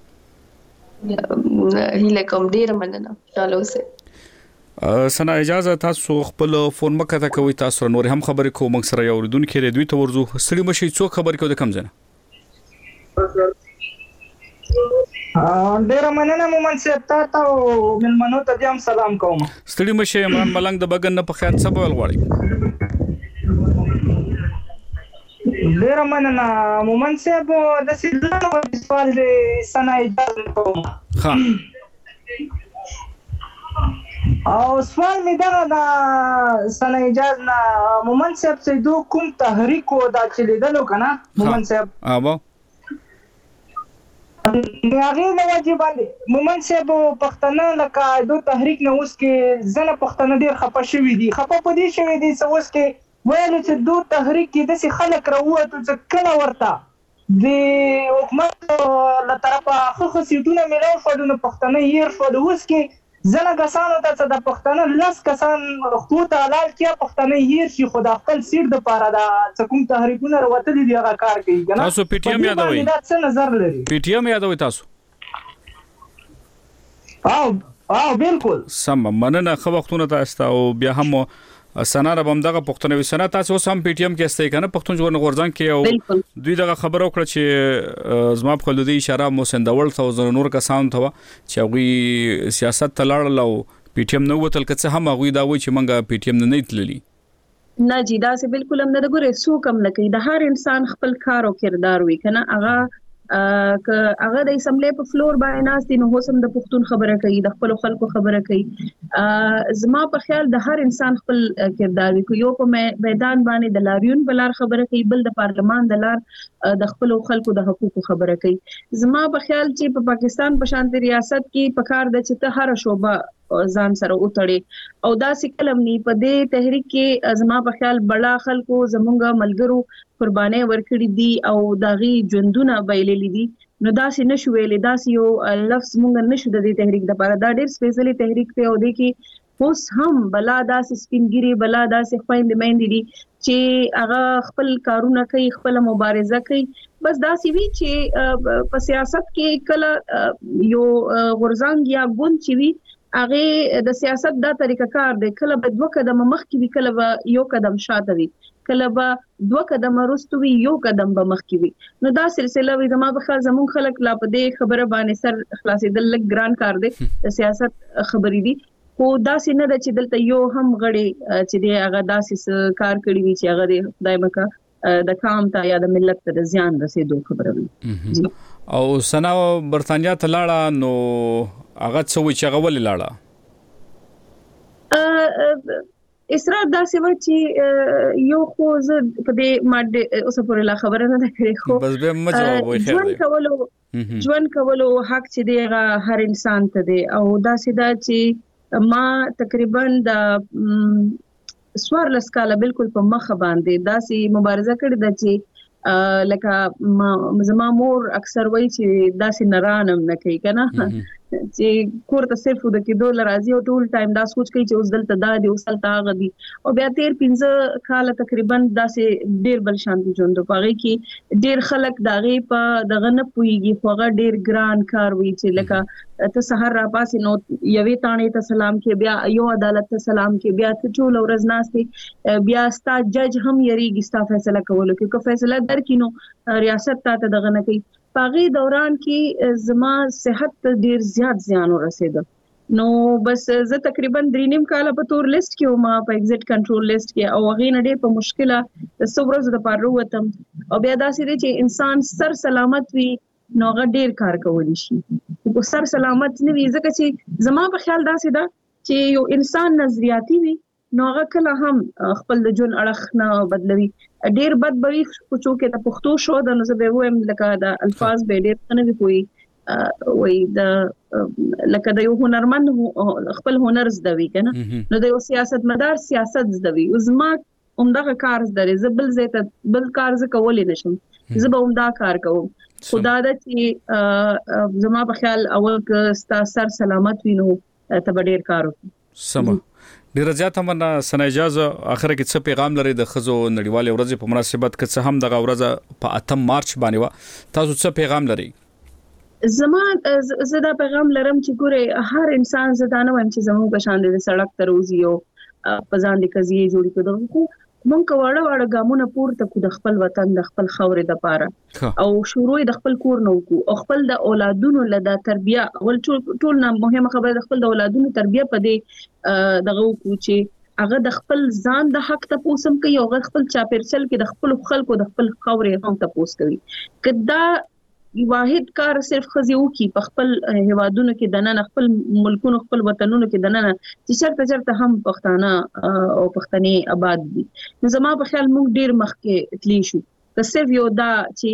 هیله کوم، ډیره مننه. چالو سه سنا اجازه تاسو خپل فون مکه تا کوي، تاسو نور هم خبرې کوم موږ سره یو ردون کې دوی ته ورزو سړي مشي څوک خبرې کوي د کم ځنه. ډیره مننه مومن صاحب، تاسو ملمنو ته هم سلام کوم. سړي مشي عمران ملنګ د بغن نه په خیال سبا ولغړی. ډیره مننه مومن صاحب، د سیدلانو سوال د سنا اجازه کوم. ها او سوال می دا د سنا اجازه نه مومن صاحب چې دو کوم تحریک و دا چې لیدلو کنه مومن صاحب. اوبه هغه نه واجب باندې مومن صاحب پښتنه لکه دو تحریک نه اوس کې زنه پښتنه ډیر خپه شوی دي، خپه پدې شوی دي چې اوس کې ویل چې دو تحریک کې د سي خلک راووتو چې کله ورته د حکومت له طرفه خو سیټونه ملو شو د پښتنه یې شو د اوس کې زنه کسانو ته چې د پښتنه لاس کسان خو ته حلال کې پښتنه یې شي خو د خپل سیټ د پاره د کوم تحریکونه وروتلي دی هغه کار کوي کنه. تاسو پی ټی ایم یادوي؟ دا څه نظر لري؟ پی ټی ایم یادوي تاسو؟ او او بالکل سم مننه. خو وختونه تاسو او بیا هم سنا رب هم دغه پښتنوي سنا تاسو هم پی ټی ایم کې استای کنه پښتون ژوند غورځنګ کې او دوی دغه خبرو کړ چې زما په خلودي اشاره مو سندول ته نور کسان ته چې غوي سیاست تلاړل او پی ټی ایم نو وتل کڅه هم غوي دا وای چې منګه پی ټی ایم نه تللی. نه جی دا سه بالکل هم نه ګوره سو کم نه کوي، د هر انسان خپل کار او کردار وي کنه. هغه ک هغه د اسمبلی په فلور باندې ناستي نو هوسم د پښتون خبره کوي، د خپل خلکو خبره کوي. زما په خیال د هر انسان خپل کردار وي، یو په میدان باندې د لاریون بلار خبره کوي، بل د پارلمان د لار د خپل خلکو د حقوقو خبره کوي. زما په خیال چې په پاکستان په شان ریاست کې په کار د چې ته هر شوبه ځان سره وټړي او دا سکلم نی په دې تحریک کې زما په خیال بڑا خلکو زمونږ ملګرو قرباني ورکړي دي او داغي ژوندونه بایللي دي. نو دا سې نشو ویلې، دا سې یو لفظ مونږ نشو د دې تحریک د لپاره، دا ډېر سپیشلی تحریک ته او دې کې اوس هم بلا دا سې سپینګری بلا دا سې خويند مېندې دي چې هغه خپل کارونه کوي، خپل مبارزه کوي. بس دا سې وی چې په سیاست کې کله یو غورځنګ یا ګوند چې وی هغه د سیاست دا طریقه کار دی، کله به دوه قدم مخکې وي، کله به یو قدم شاته وي، کله به دوه قدم وروسته وي، یو قدم به مخکې وي. نو دا سلسله وي زما په خیال زموږ خلک لا په دې خبره باندې سر خلاصېدل لږ ګران کار دی. د سیاست خبرې دي خو دا سې نه ده چې دلته یو هم غړي چې دی هغه داسې کار کړی وي چې هغه د خدای مکه د قوم ته یا د ملت ته د زیان رسېدو خبره وي. او سنا برتانیا ته لاړه نو هغه څه وی چې هغه ولې لاړه؟ اسرار داسې و چې یو خو زه په دې ماده اوس پورې لا خبره نه کړې، خو بس به مجواب وي خیر ژوند کولو ژوند کولو حق چې دی هغه هر انسان ته دی او داسې دا چې ما تقریبا د سوارلس کاله بالکل په مخه باندې داسې مبارزه کړې ده چې لکه زما مور اکثر وایي چې داسې نرانم نه کوي کنه چې کور ته صرف د کېدو لرازي او ټول ټایم دا سوچ کوي چې اوس دلته دا دی اوس دلته هغه دی او بیا تیر پنځه کاله تقریبا داسې ډیر بل شانتي ژوند په هغه کې ډیر خلک داغه په دغه نه پويږي خو هغه ډیر ګران کار وی چې لکه ته سحر را پاسې نو یوې تانې ته سلام کې بیا یو عدالت ته سلام کې بیا ته ټول ورځ ناشته بیا ستا جج هم یریږي ستا فیصله کولو کې کو فیصله درکینو ریاست ته دغه نه کوي پاغي دوران کې زما صحت ډیر زیات زیان ورسېده. نو بس زه تقریبا درې نیم کال په تور لیست کې ما په ایگزیټ کنټرول لیست کې او هغه نه ډېر په مشکله د سورز د پاره وتم او بیا داسې دي چې انسان سر سلامت وي نو هغه ډېر کار کولی شي. او سر سلامت نه وي ځکه چې زما په خیال داسې ده چې یو انسان نظریاتي وي نو هغه کله هم خپل د جون اړخ نه بدلوي. ډېر بد بوي چې د پښتو شو د نو زه به وایم لکه د الفاظ به ډېر نه وي کوي وای د لکه د یو هنرمند خپل هنر زدوي کنه نو د یو سیاست مدار سیاست زدوي. زما عمدغه کار زده زه بل زه بل کار ز کولې نشم زه به عمدہ کار کوم. خدا د چې زما په خیال اول ک ستا سر سلامت وینو ته ډیر کار وکړي. سم ډیر زیاته مننه سنا اجازه اخره کې څه پیغام لري د خزو نړیوال ورځ په مناسبت کې څه هم د ورځ په اتم مارچ باندې و تاسو څه پیغام لري؟ زما زدا پیغام لرم چې ګوره هر انسان زدانه وایم چې زموږ په شان د سړک تر وزي او په ځان د قضیه جوړ کړو خو مونږ کوړه واړه ګامونه پورته کو د خپل وطن د خپل خاورې د پاره او شروع د خپل کور نو کو او خپل د اولادونو لدا تربیه اول ټول نه مهمه خبره د خپل د اولادونو تربیه په دې دغه کو چې هغه د خپل ځان د حق ته پوسم کوي او خپل چاپیرچل کې د خپل خلکو د خپل خاورې هم ته پوس کوي. کدا واحد کار صرف خزيو کی په خپل هوادونو کې دنه خپل ملکونو خپل وطنونو کې دنه چې چرته چرته هم پښتانه او پښتني آباد دي. زما په خیال موږ ډیر مخکې تلی شو که صرف یو دا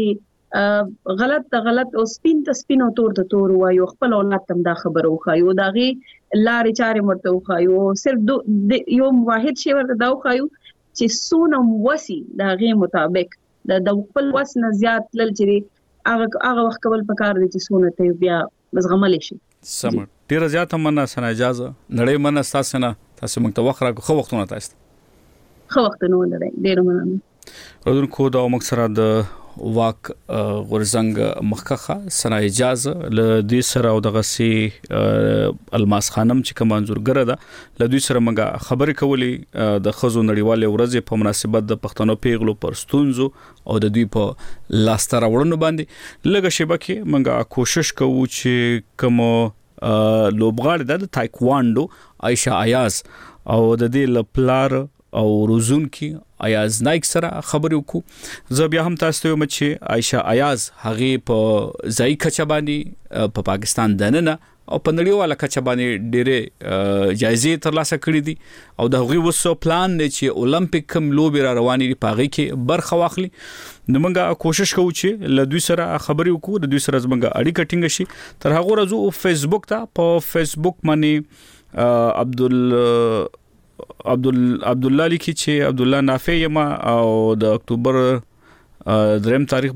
چې غلط ته غلط او سپین ته سپین او تور ته تور وایو خپل اولاد تم دا خبره وخایو داغي لارې چارې مرته وخایو صرف یو واحد شی ورته دا وخایو چې سونه وسی داغي مطابق د خپل وس نه زیات لل چری هغه هغه وخت کول پکار دي چې سونه ته بیا مزغمل شي. سم ډیر زیاته مننه سنا اجازه نړۍ مننه تاسو نه تاسو موږ ته وخت راکو خو وختونه تاسو خو وخت نه ولرئ ډیر مننه. ورونکو دا موږ سره د واک غورزنګ مخکخه سنا اجازه ل دوی سره او دغه سي الماس خانم چې کوم منظورګره ده ل دوی سره موږ خبرې کولې د خزو نړیواله ورځ په مناسبت د پښتنو پیغلو پرستونزو او د دوی په لاستر وړاندې باندې لږه شبکه موږ کوشش کوو چې کوم لوبغاړي د تایکواندو عائشہ ایاز او د دې لپلار او روزون کی ایاز نایک سره خبرې وکړو. زه بیا هم تاسو ته وایم چې عائشہ ایاز هغه په ځای کچه باندې په پاکستان دننه او په نړیواله کچه باندې ډېرې جایزې ترلاسه کړې دي او د هغوی وسو پلان دی چې اولمپیک کم لوبې را روانې دي په هغې کې برخه واخلي. نو موږ کوشش کوو چې له دوی سره خبرې وکړو د دوی سره زموږ اړیکه ټینګه شي. تر هغو راځو فیسبوک ته په فیسبوک باندې عبدال عبدال عبد الله لیکي چې عبد الله نافع یما او د اکتوبر دریم تاریخ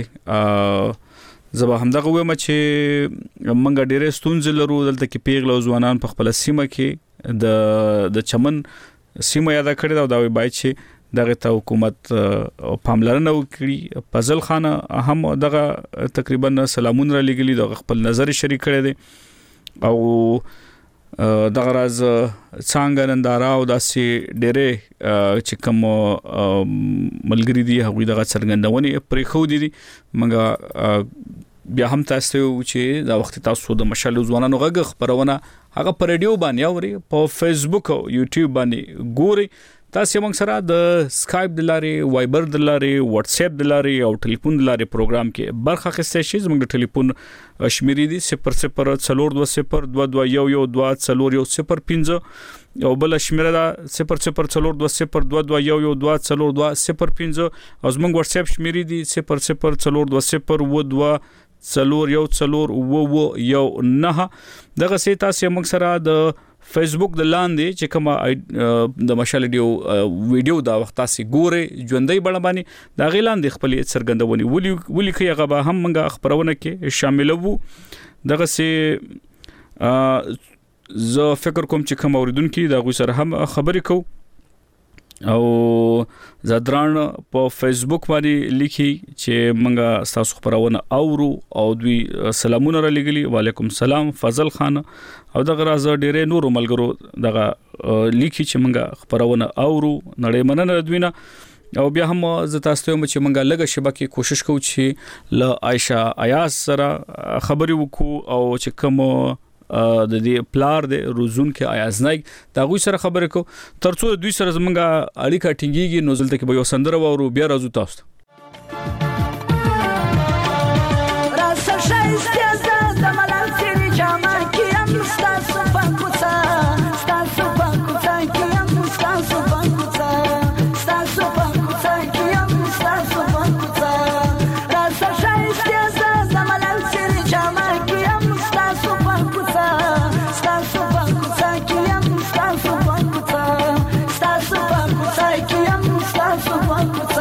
باندې زبا همدغه وایم چې منګه ډېرې ستونزې لرو دلته کې پیغله ځوانان په خپل سیمه کې د د چمن سیمه یاد کړی دا د بای چې دغه ته حکومت پاملرنه وکړي. فضل خان هم دغه تقریبا سلامون را لګلی د خپل نظر شریک کړی دی او دغه راز څنګه ننداره او داسې ډېرې چې کوم ملګری دي هغوی دغه څرګندونې پرې خو دي بیا هم تاسو چې دا وخت تاسو د مشال ځوانانو غږ خبرونه هغه پر رادیو باندې اوري په فیسبوک او یوټیوب باندې ګوري. تاسو موږ سره د سکایپ د لارې وایبر د لارې واتس اپ د لارې او ټلیفون د لارې پروګرام کې برخه اخیستئ شئ. زموږ د ټلیفون شمیرې دي صفر صفر څلور دوه صفر دوه دوه یو یو دوه څلور یو صفر پنځه او بل شمیره ده صفر صفر څلور دوه صفر دوه دوه یو یو دوه څلور دوه صفر پنځه او زموږ واتس اپ شمیرې دي صفر صفر څلور دوه صفر و دوه څلور یو څلور و و یو نه. دغه سي تاسو موږ سره د فیسبوک د لاندې چې کومه د مشال ډیو ویډیو دا وخت تاسو ګوري ژوندۍ بڼه باندې دا غیلاندې خپل څرګندونی ولي ولي کې هغه به هم موږ خبرونه کې شامل وو. دغه سي زه فکر کوم چې کوم اوریدونکو دا غو سره هم خبرې کو او زدران په فیسبوک باندې لیکي چې موږ تاسو خبرونه اورو او دوی سلامونه را لګلی وعلیکم السلام فضل خان او دغه راز ډېرې نور ملګرو دغه لیکي چې موږ خبرونه اورو نړۍ مننه دوی نه او بیا هم زه تاسو ته چې مونږه لږه شبه کې کوشش کوو چې ل عائشہ ایاز سره خبري وکړو او چې کوم د دې پلار د روزون کې ایاز نایک دا غوي سره خبرې کو ترڅو دوی سره زمونږه اړیکه ټینګيږي نو زلته کې به یو سندره وورو بیا راځو تاسو راسه شایسته زده ملال سری جامه کې هم ستاسو په کوڅه ستاسو په کوڅه کې هم ستاسو په کوڅه ستاسو په کوڅه کې هم ستاسو په کوڅه راسه شایسته زده ملال سری جامه کې هم ستاسو په کوڅه ستاسو په کوڅه کې هم ستاسو په کوڅه ستاسو په کوڅه کې هم ستاسو په کوڅه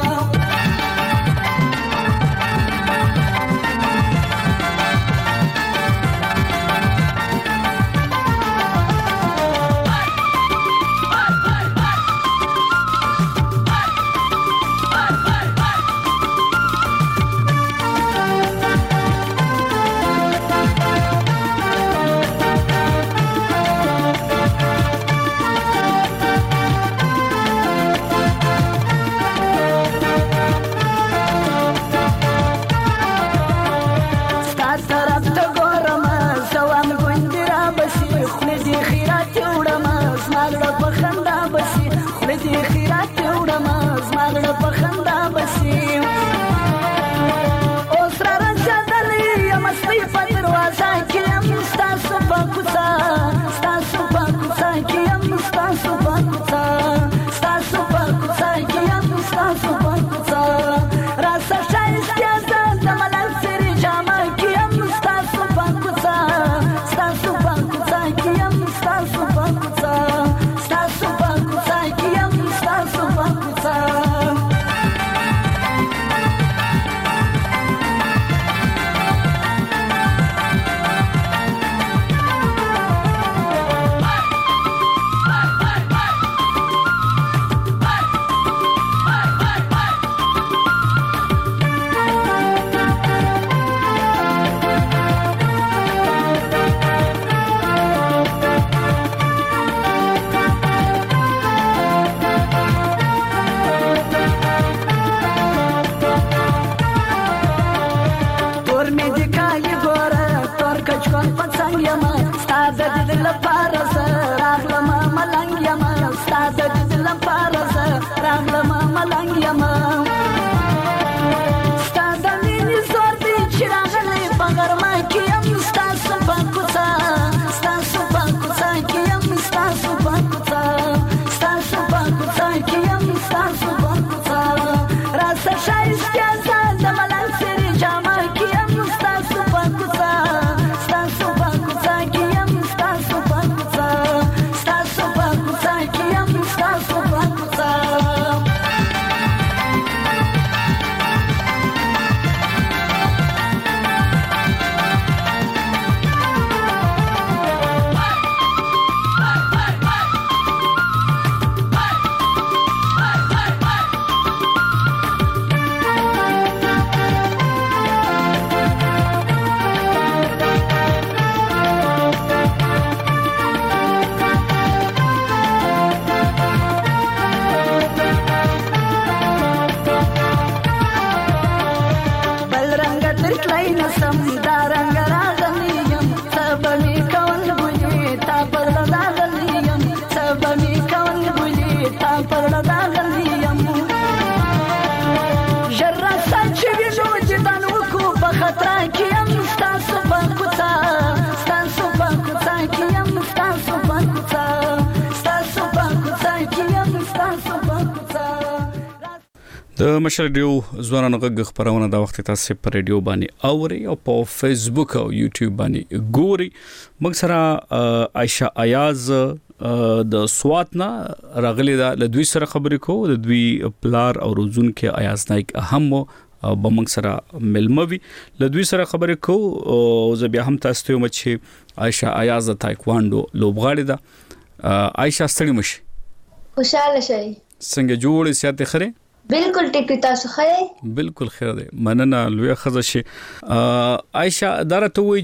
د مشر ریډیو ځوانانو غږ خبرونه د وخت تاسو په ریډیو باندې اوري او په فیسبوک او یوټیوب باندې ګوري موږ سره عائشہ ایاز د سواتنا راغلي د دوی سره خبرې کو د دوی پلار او روزون کې ایاز نایک اهم به موږ سره ملموي ل دوی سره خبرې کو او زه بیا هم تاسو ته مچ عائشہ ایاز د تایکوانډو لوبغاړي ده عائشہ ستړي مشي خوشاله شئ څنګه جوړې سیاته خره بالکل ټیک تاسو خیر بالکل خیر دی مننه لوی خزه شي عائشہ درته وای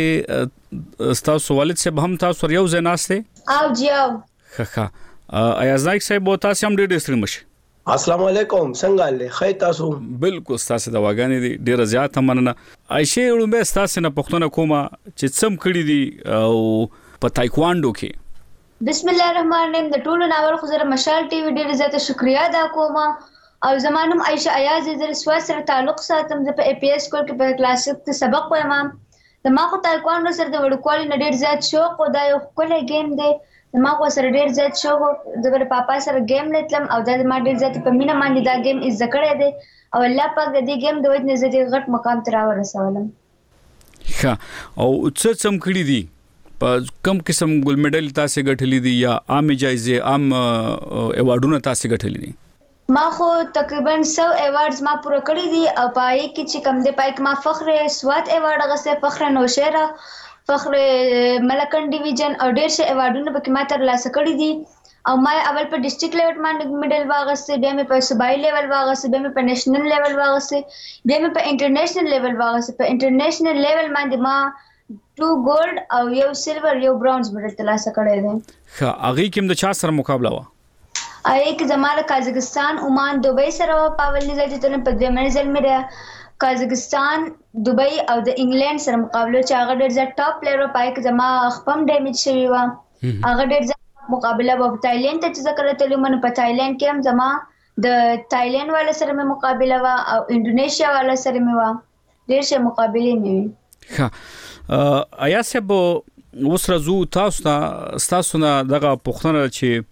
چې تاسو والد صاحب هم تاسو یو ځای ناشته او جیو خخه ایاز نایک صاحب تاسو هم ډېر ستړي مشي السلام علیکم څنګه لې خی تاسو بالکل تاسو د واګانې دي ډیر زیات مننه عائشه ولومبه تاسو نه پښتنه کومه چې څم کړی دي او په تایکوانډو کې بسم الله الرحمن الرحیم د ټولو ناول خو زره مشال ټي وي ډیر زیات شکریا ادا کوم او زمانم عائشه ایاز زر سواد سره تعلق ساتم د په اي پی اس کول کې په کلاس کې سبق وایم د ما خو تایکوانډو سره د وړوکوالي نه ډیر زیات شوق او دا یو کله گیم دی ما خو سره ډیر زیات شوق د بر پاپا سره گیم لیدلم او د ما ډیر زیات په مینا باندې دا گیم از ذکرې دی او الله پاک د دې گیم د وجه نه زه غټ مقام ته راورسولم ښه او څه څم کړی دي په کم قسم ګول میډل تاسو ګټلې دي یا عام جایزه عام ایوارډونه تاسو ګټلې دي ما خو تقریبا سو ایوارډز ما پوره کړی دي او پای کې چې کم دی پای کې ما فخر سواد ایوارډ غسه فخر نوشهره فخر ملکن ډیویژن او ډیر شه ایوارډونه پکې ما تر لاسه کړی دي او ما اول په ډیسټریکټ لیول باندې میډل واغسته بیا مې په صوبایي لیول واغسته بیا مې په نېشنل لیول واغسته بیا مې په انټرنیشنل لیول واغسته په انټرنیشنل لیول باندې ما ټو ګولډ او یو سلور یو برونز میډل ترلاسه کړی دی ښه هغه کوم د چا سره مقابله و اې کې زموږ قزاقستان عمان دوبۍ سره په اول نظر چې په دې منځل مې قزاقستان دوبۍ او د انګلند سره مقابله چې هغه ډېر زیات ټاپ پلیئر و پای کې زما خپم ډیمیج شوی و هغه ډېر زیات مقابله و تایلند ته چې ذکر ته لمن په تایلند کې هم زما د تایلند والا سره مې مقابله و او انډونیشیا والا سره مې و ډېر شه مقابله مې ښه آیا سب اوس راځو تاسو ته تاسو نه دغه پوښتنه چې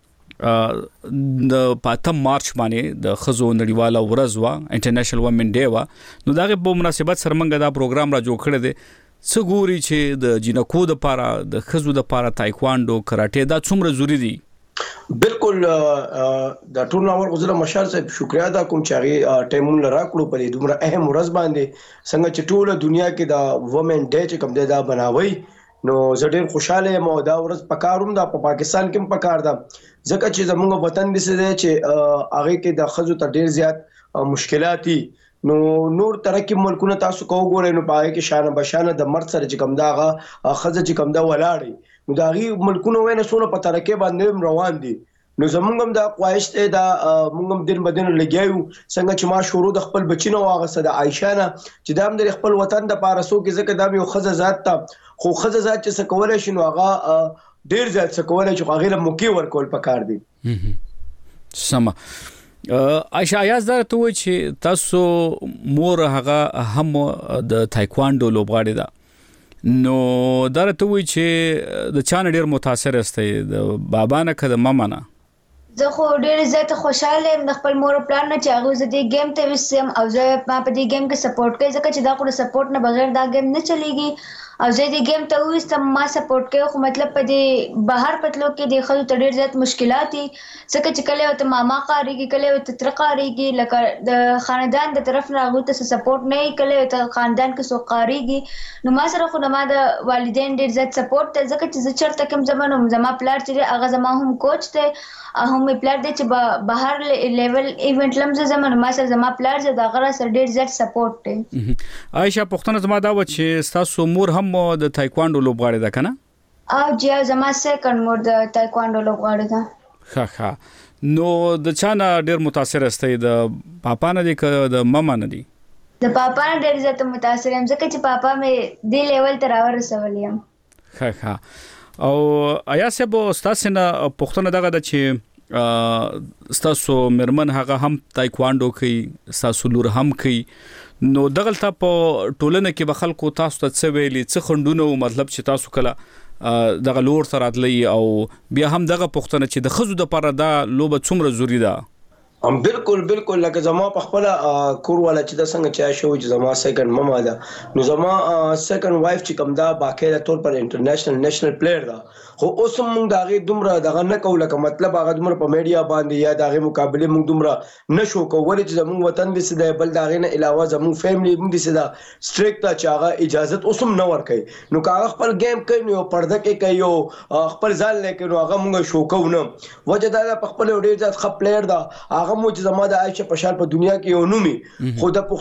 د پاتم مارچ باندې د خزو نړیواله ورځ وا انټرنیشنل وومن ډے وا نو دغه په مناسبت سره موږ دا پروګرام را جوړ کړی دی څه ګوري چې د جنکو د لپاره د خزو د لپاره تایکوانډو کراټه دا څومره ضروری دي بالکل د ټول نور غزل مشال صاحب شکریا ادا کوم چې هغه ټیمون لراکړو په دې دومره اهم ورځ باندې څنګه چې ټول دنیا کې د وومن ډے چې کوم دی دا بناوي نو زه ډېر خوشاله یم او دا ورځ پکاروم دا په پاکستان کې هم پکار ده ځکه چې زموږ وطن دې دی چې هغه کې د خزو ته ډېر زیات مشکلات دي نو نور ترقی ملکونه تاسو کو ګورئ نو پای کې شانه بشانه د مرد سره چې کوم داغه خزه چې کوم دا ولاړی نو دا غي ملکونه وینې سونه په ترقی باندې روان دي نو زمونږ هم دا خواهش ته دا مونږ هم دین بدن لګیو څنګه چې ما شروع د خپل بچینو واغسه د عائشہ نه چې دا هم د خپل وطن د پارسو کې ځکه دا یو خزه ذات ته خو خزه ذات چې څه کولای شي نو هغه ډیر ځات څه کولای شي هغه له موقع ورکول پکار دي سم عائشہ یاز درته وای چې تاسو مور هغه هم د تایکوانډو لوبغاړي ده نو درته وای چې د چا ډیر متاثر استئ د بابا نه کده ماما نه زه خو ډیر زیات خوشاله یم د خپل مور پلان نه چې هغه زه دې گیم ته وسم او زه په دې گیم کې سپورټ کوي ځکه چې دا خو سپورټ نه بغیر دا گیم نه چلیږي او زه دې گیم ته وستم ما سپورټ کوي خو مطلب په دې بهر پتلو کې د خلکو ته ډیر زیات مشکلات دي ځکه چې کله وته ماما قاریږي کله وته تر قاریږي لکه د خاندان د طرف نه هغه ته سپورټ نه کله وته خاندان کې سو قاریږي نو ما سره خو ما د والدین ډیر زیات سپورټ ته ځکه چې زه چرته کوم زمانو زما پلار چې هغه زما هم کوچ ته هم پلار دې چې بهر لیول ایونت لمزه زمانو ما سره زما پلار چې دا غره سره ډیر زیات سپورټ ته عائشہ پښتنه زما دا و چې تاسو مور هم د تایکوانډو لوبغاړي ده کنه او جیا زما سیکنډ مور د تایکوانډو لوبغاړي ده ښه ښه نو د چانه ډیر متاثر استئ د پاپا نه دي که د ماما نه دي د پاپا نه ډیر زیات متاثر یم ځکه چې پاپا مې دی لیول تر ورسول یم ښه ښه او آیا سبو تاسو نه پښتنه دغه د چې تاسو مرمن هغه هم تایکوانډو کوي تاسو لور هم کوي نو دغه ته په ټولنه کې به خلکو تاسو ته څه ویلي څه خندونه مطلب چې تاسو کله دغه لور سره راتلی او بیا هم دغه پښتنه چې د خزو د پاره دا لوبه څومره ضروری ده هم بالکل بالکل لکه زما په خپل کور والا چې د څنګه چا شو چې زما سیکنډ ماما ده نو زما سیکنډ وایف چې کوم دا باقاعده تور پر انټرنیشنل نېشنل پلیئر ده خو اوس موږ دا غي دومره دغه نه کوو لکه مطلب هغه دومره په میډیا باندې یا دا غي مقابله موږ دومره نشو کولای چې زموږ وطن دې سده بل دا غي نه علاوه زموږ فیملی موږ دې سده سټریکټ ته چاغه اجازه اوسم نه ور کوي نو کاغه خپل گیم کوي نو پرده کې کوي او خپل ځان لیکي نو هغه موږ شو کوو نه وجه دا په خپل ډیر ځات خپل پلیئر ده هغه مو چې زما د عائشہ پشال په دنیا کې یو نومي خو د پښتون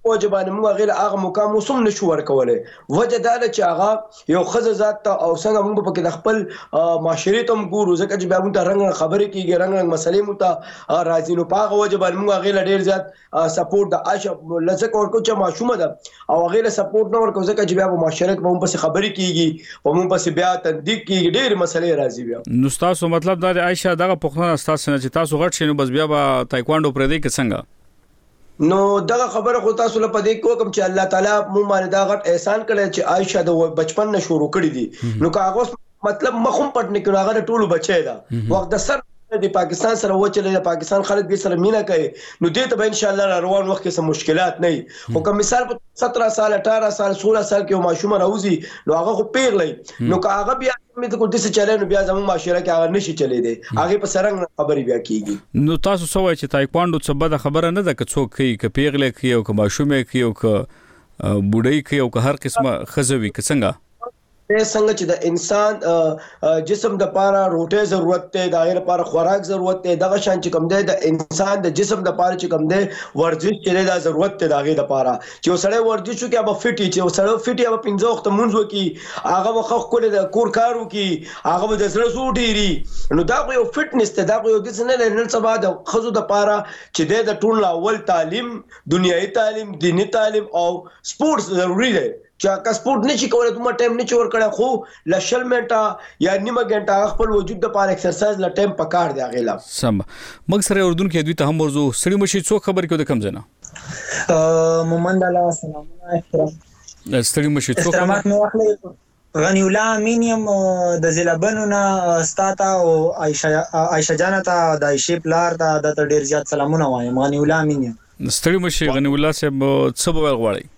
وجه باندې موږ غیر هغه مقام وسوم نشو ورکولای وجه دا چې هغه یو خزه ذات ته او څنګه موږ په کې د خپل معاشري تم ګورو ځکه چې بیا موږ ته رنګ خبرې کیږي رنګ رنګ مسلې مو ته راځي نو په هغه وجه باندې موږ غیر ډیر زیات سپورټ د عاشق لزک ورکو چې ماشومه ده او غیر سپورټ نه ورکو ځکه چې بیا په معاشره کې موږ په خبرې کیږي او موږ په بیا تندیق کیږي ډیر مسلې راځي بیا نو تاسو مطلب دا عائشہ دغه پوښتنه تاسو نه چې تاسو غټ شنو بس بیا به تایکوانډو پر دې کې څنګه نو دغه خبره خو تاسو له پدې کوم چې الله تعالی مو باندې دا غټ احسان کړی چې عائشہ د بچپن نه شروع کړی دي نو کاغذ مطلب مخم پټ نه کړو هغه ټولو بچی دا وخت د سر د پاکستان سره و چې د پاکستان خلک به سره مینا کوي نو دې ته به ان شاء الله روان وخت کې سم مشکلات نه خو کوم مثال په सत्रह سال अठारह سال सोलह سال کې ماشوم راوځي نو هغه خو پیغلې نو هغه بیا مې ته کوټه څه چلے نو بیا زموږ معاشره کې هغه نشي چلے دي هغه په سرنګ خبري بیا کیږي نو تاسو سوای چې تایکوانډو څه بده خبره نه ده که څوک کوي که پیغلې کوي او که ماشوم کوي او که بوډۍ کوي او که هر قسمه خزوي که څنګه څنګه چې د انسان جسم د پاره روټه ضرورت ته د غیر لپاره خوراک ضرورت ته دغه شان چې کوم دی د انسان د جسم د پاره چې کوم دی ورزش چې د ضرورت ته د غیر لپاره چې وسړی ورزش وکي به فټي چې وسړی فټي به پنځه وخت مونږ وکي هغه وخت کول د کور کار وکي هغه د سره سوټيري نو دا یو فټنس ته دا یو د نه نن سبا د خزو د پاره چې د ټول اول تعلیم دنیوي تعلیم دینی تعلیم او سپورتس ضروری دی چې کا سپورت نشي کولای دومره ټایم نه چور کړه خو لشل منټه یا نیمه غنټه خپل وجود د پاره ایکسرسایز لا ټایم پکار دی غیلا سم مګ سره اردن کې دوی ته هم ورزو سړی مشي څو خبر کې د کم زنه مومند الله سلامونه احترام سړی مشي څو احترامات مو واخلې غنی الله امینیم د زلبنونه استاتا او عائشہ عائشہ جانتا د عائشہ پلار ته د ډیر زیات سلامونه وایم غنی الله امینیم سړی مشي غنی الله صاحب څه به غواړي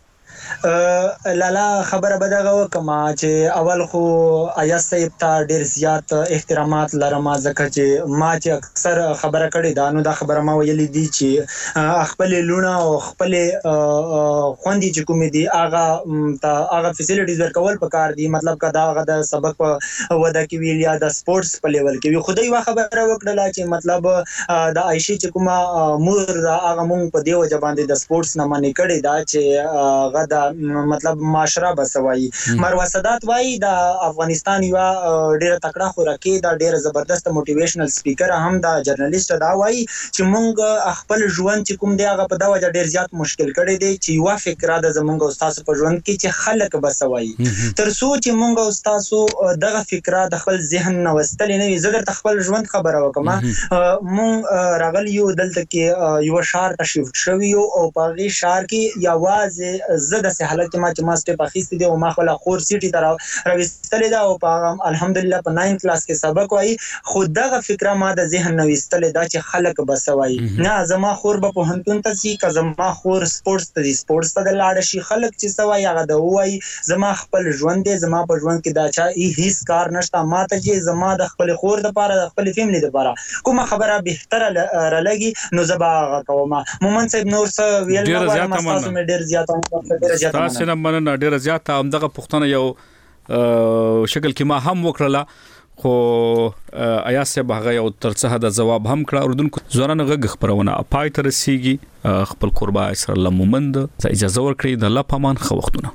لالا خبره بدغه وکما چې اول خو ایاس صاحب ته ډیر زیات احترامات لرم ځکه چې ما چې اکثر خبره کړې دا نو دا خبره ما ویلې دي چې خپل لونه او خپل خوندې چې کوم دي هغه ته هغه فیسیلیټیز ورکول پکار دي مطلب کدا هغه د سبق ودا کې ویل یا د سپورتس په لیول کې خدای وا خبره وکړه چې مطلب د عائشہ چې کومه مور هغه مونږ په دیو ځباندې د سپورتس نه منې کړې دا چې غدا مطلب معاشره بسوي مروه سادات وای د افغانستان یو ډیره تکړه خوراکي دا ډیره زبردست موټیویشنل سپیکر هم دا جرنالیست دا وای چې مونږ خپل ژوند چې کوم دی هغه په دا وجه ډیر زیات مشکل کړي دي چې یو فکر د زمونږ استاد په ژوند کې چې خلک بسوي تر څو چې مونږ استاد دغه فکر د خپل ذهن نو واستل نه وي زګر خپل ژوند خبره وکم مونږ راغلی یو دلته کې یو شهر ته شفت شوی او په غي شهر کې یوازې زده سه حالت ما چې ما سټپ اخیستې دي او ما خپل خور سیټي تر راوستلې ده او په الحمدلله په ناین کلاس کې سبق وای خود دغه فکر ما د ذهن نو وستلې ده چې خلک بسوي نه زما خور به په هنتون ته سي که زما خور سپورتس ته سپورتس ته لاړ شي خلک چې سوي هغه د وای زما خپل ژوند دی زما په ژوند کې دا چا هیڅ کار نشته ما ته چې زما د خپل خور د پاره د خپل فیملی د پاره کومه خبره بهتره را لګي نو زبا کوم مومن صاحب نور څه ویل نو تاسو مې ډیر زیات تاسو نه مننه ډیره زیاته همدغه پښتنه یو شکل کې ما هم وکړه خو آیا سه به یو ترڅه د جواب هم کړه اردن زورانه غږ خبرونه پای تر سیږي خپل قربا سره لمومند اجازه ورکړي د الله پامان خو وختونه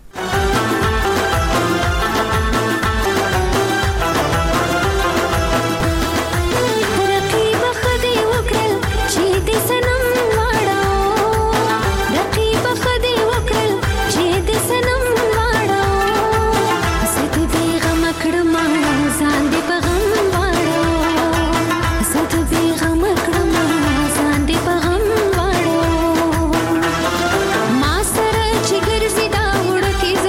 ما سره چې ګرځي دا وړ کې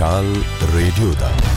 مشال ریډیو ده.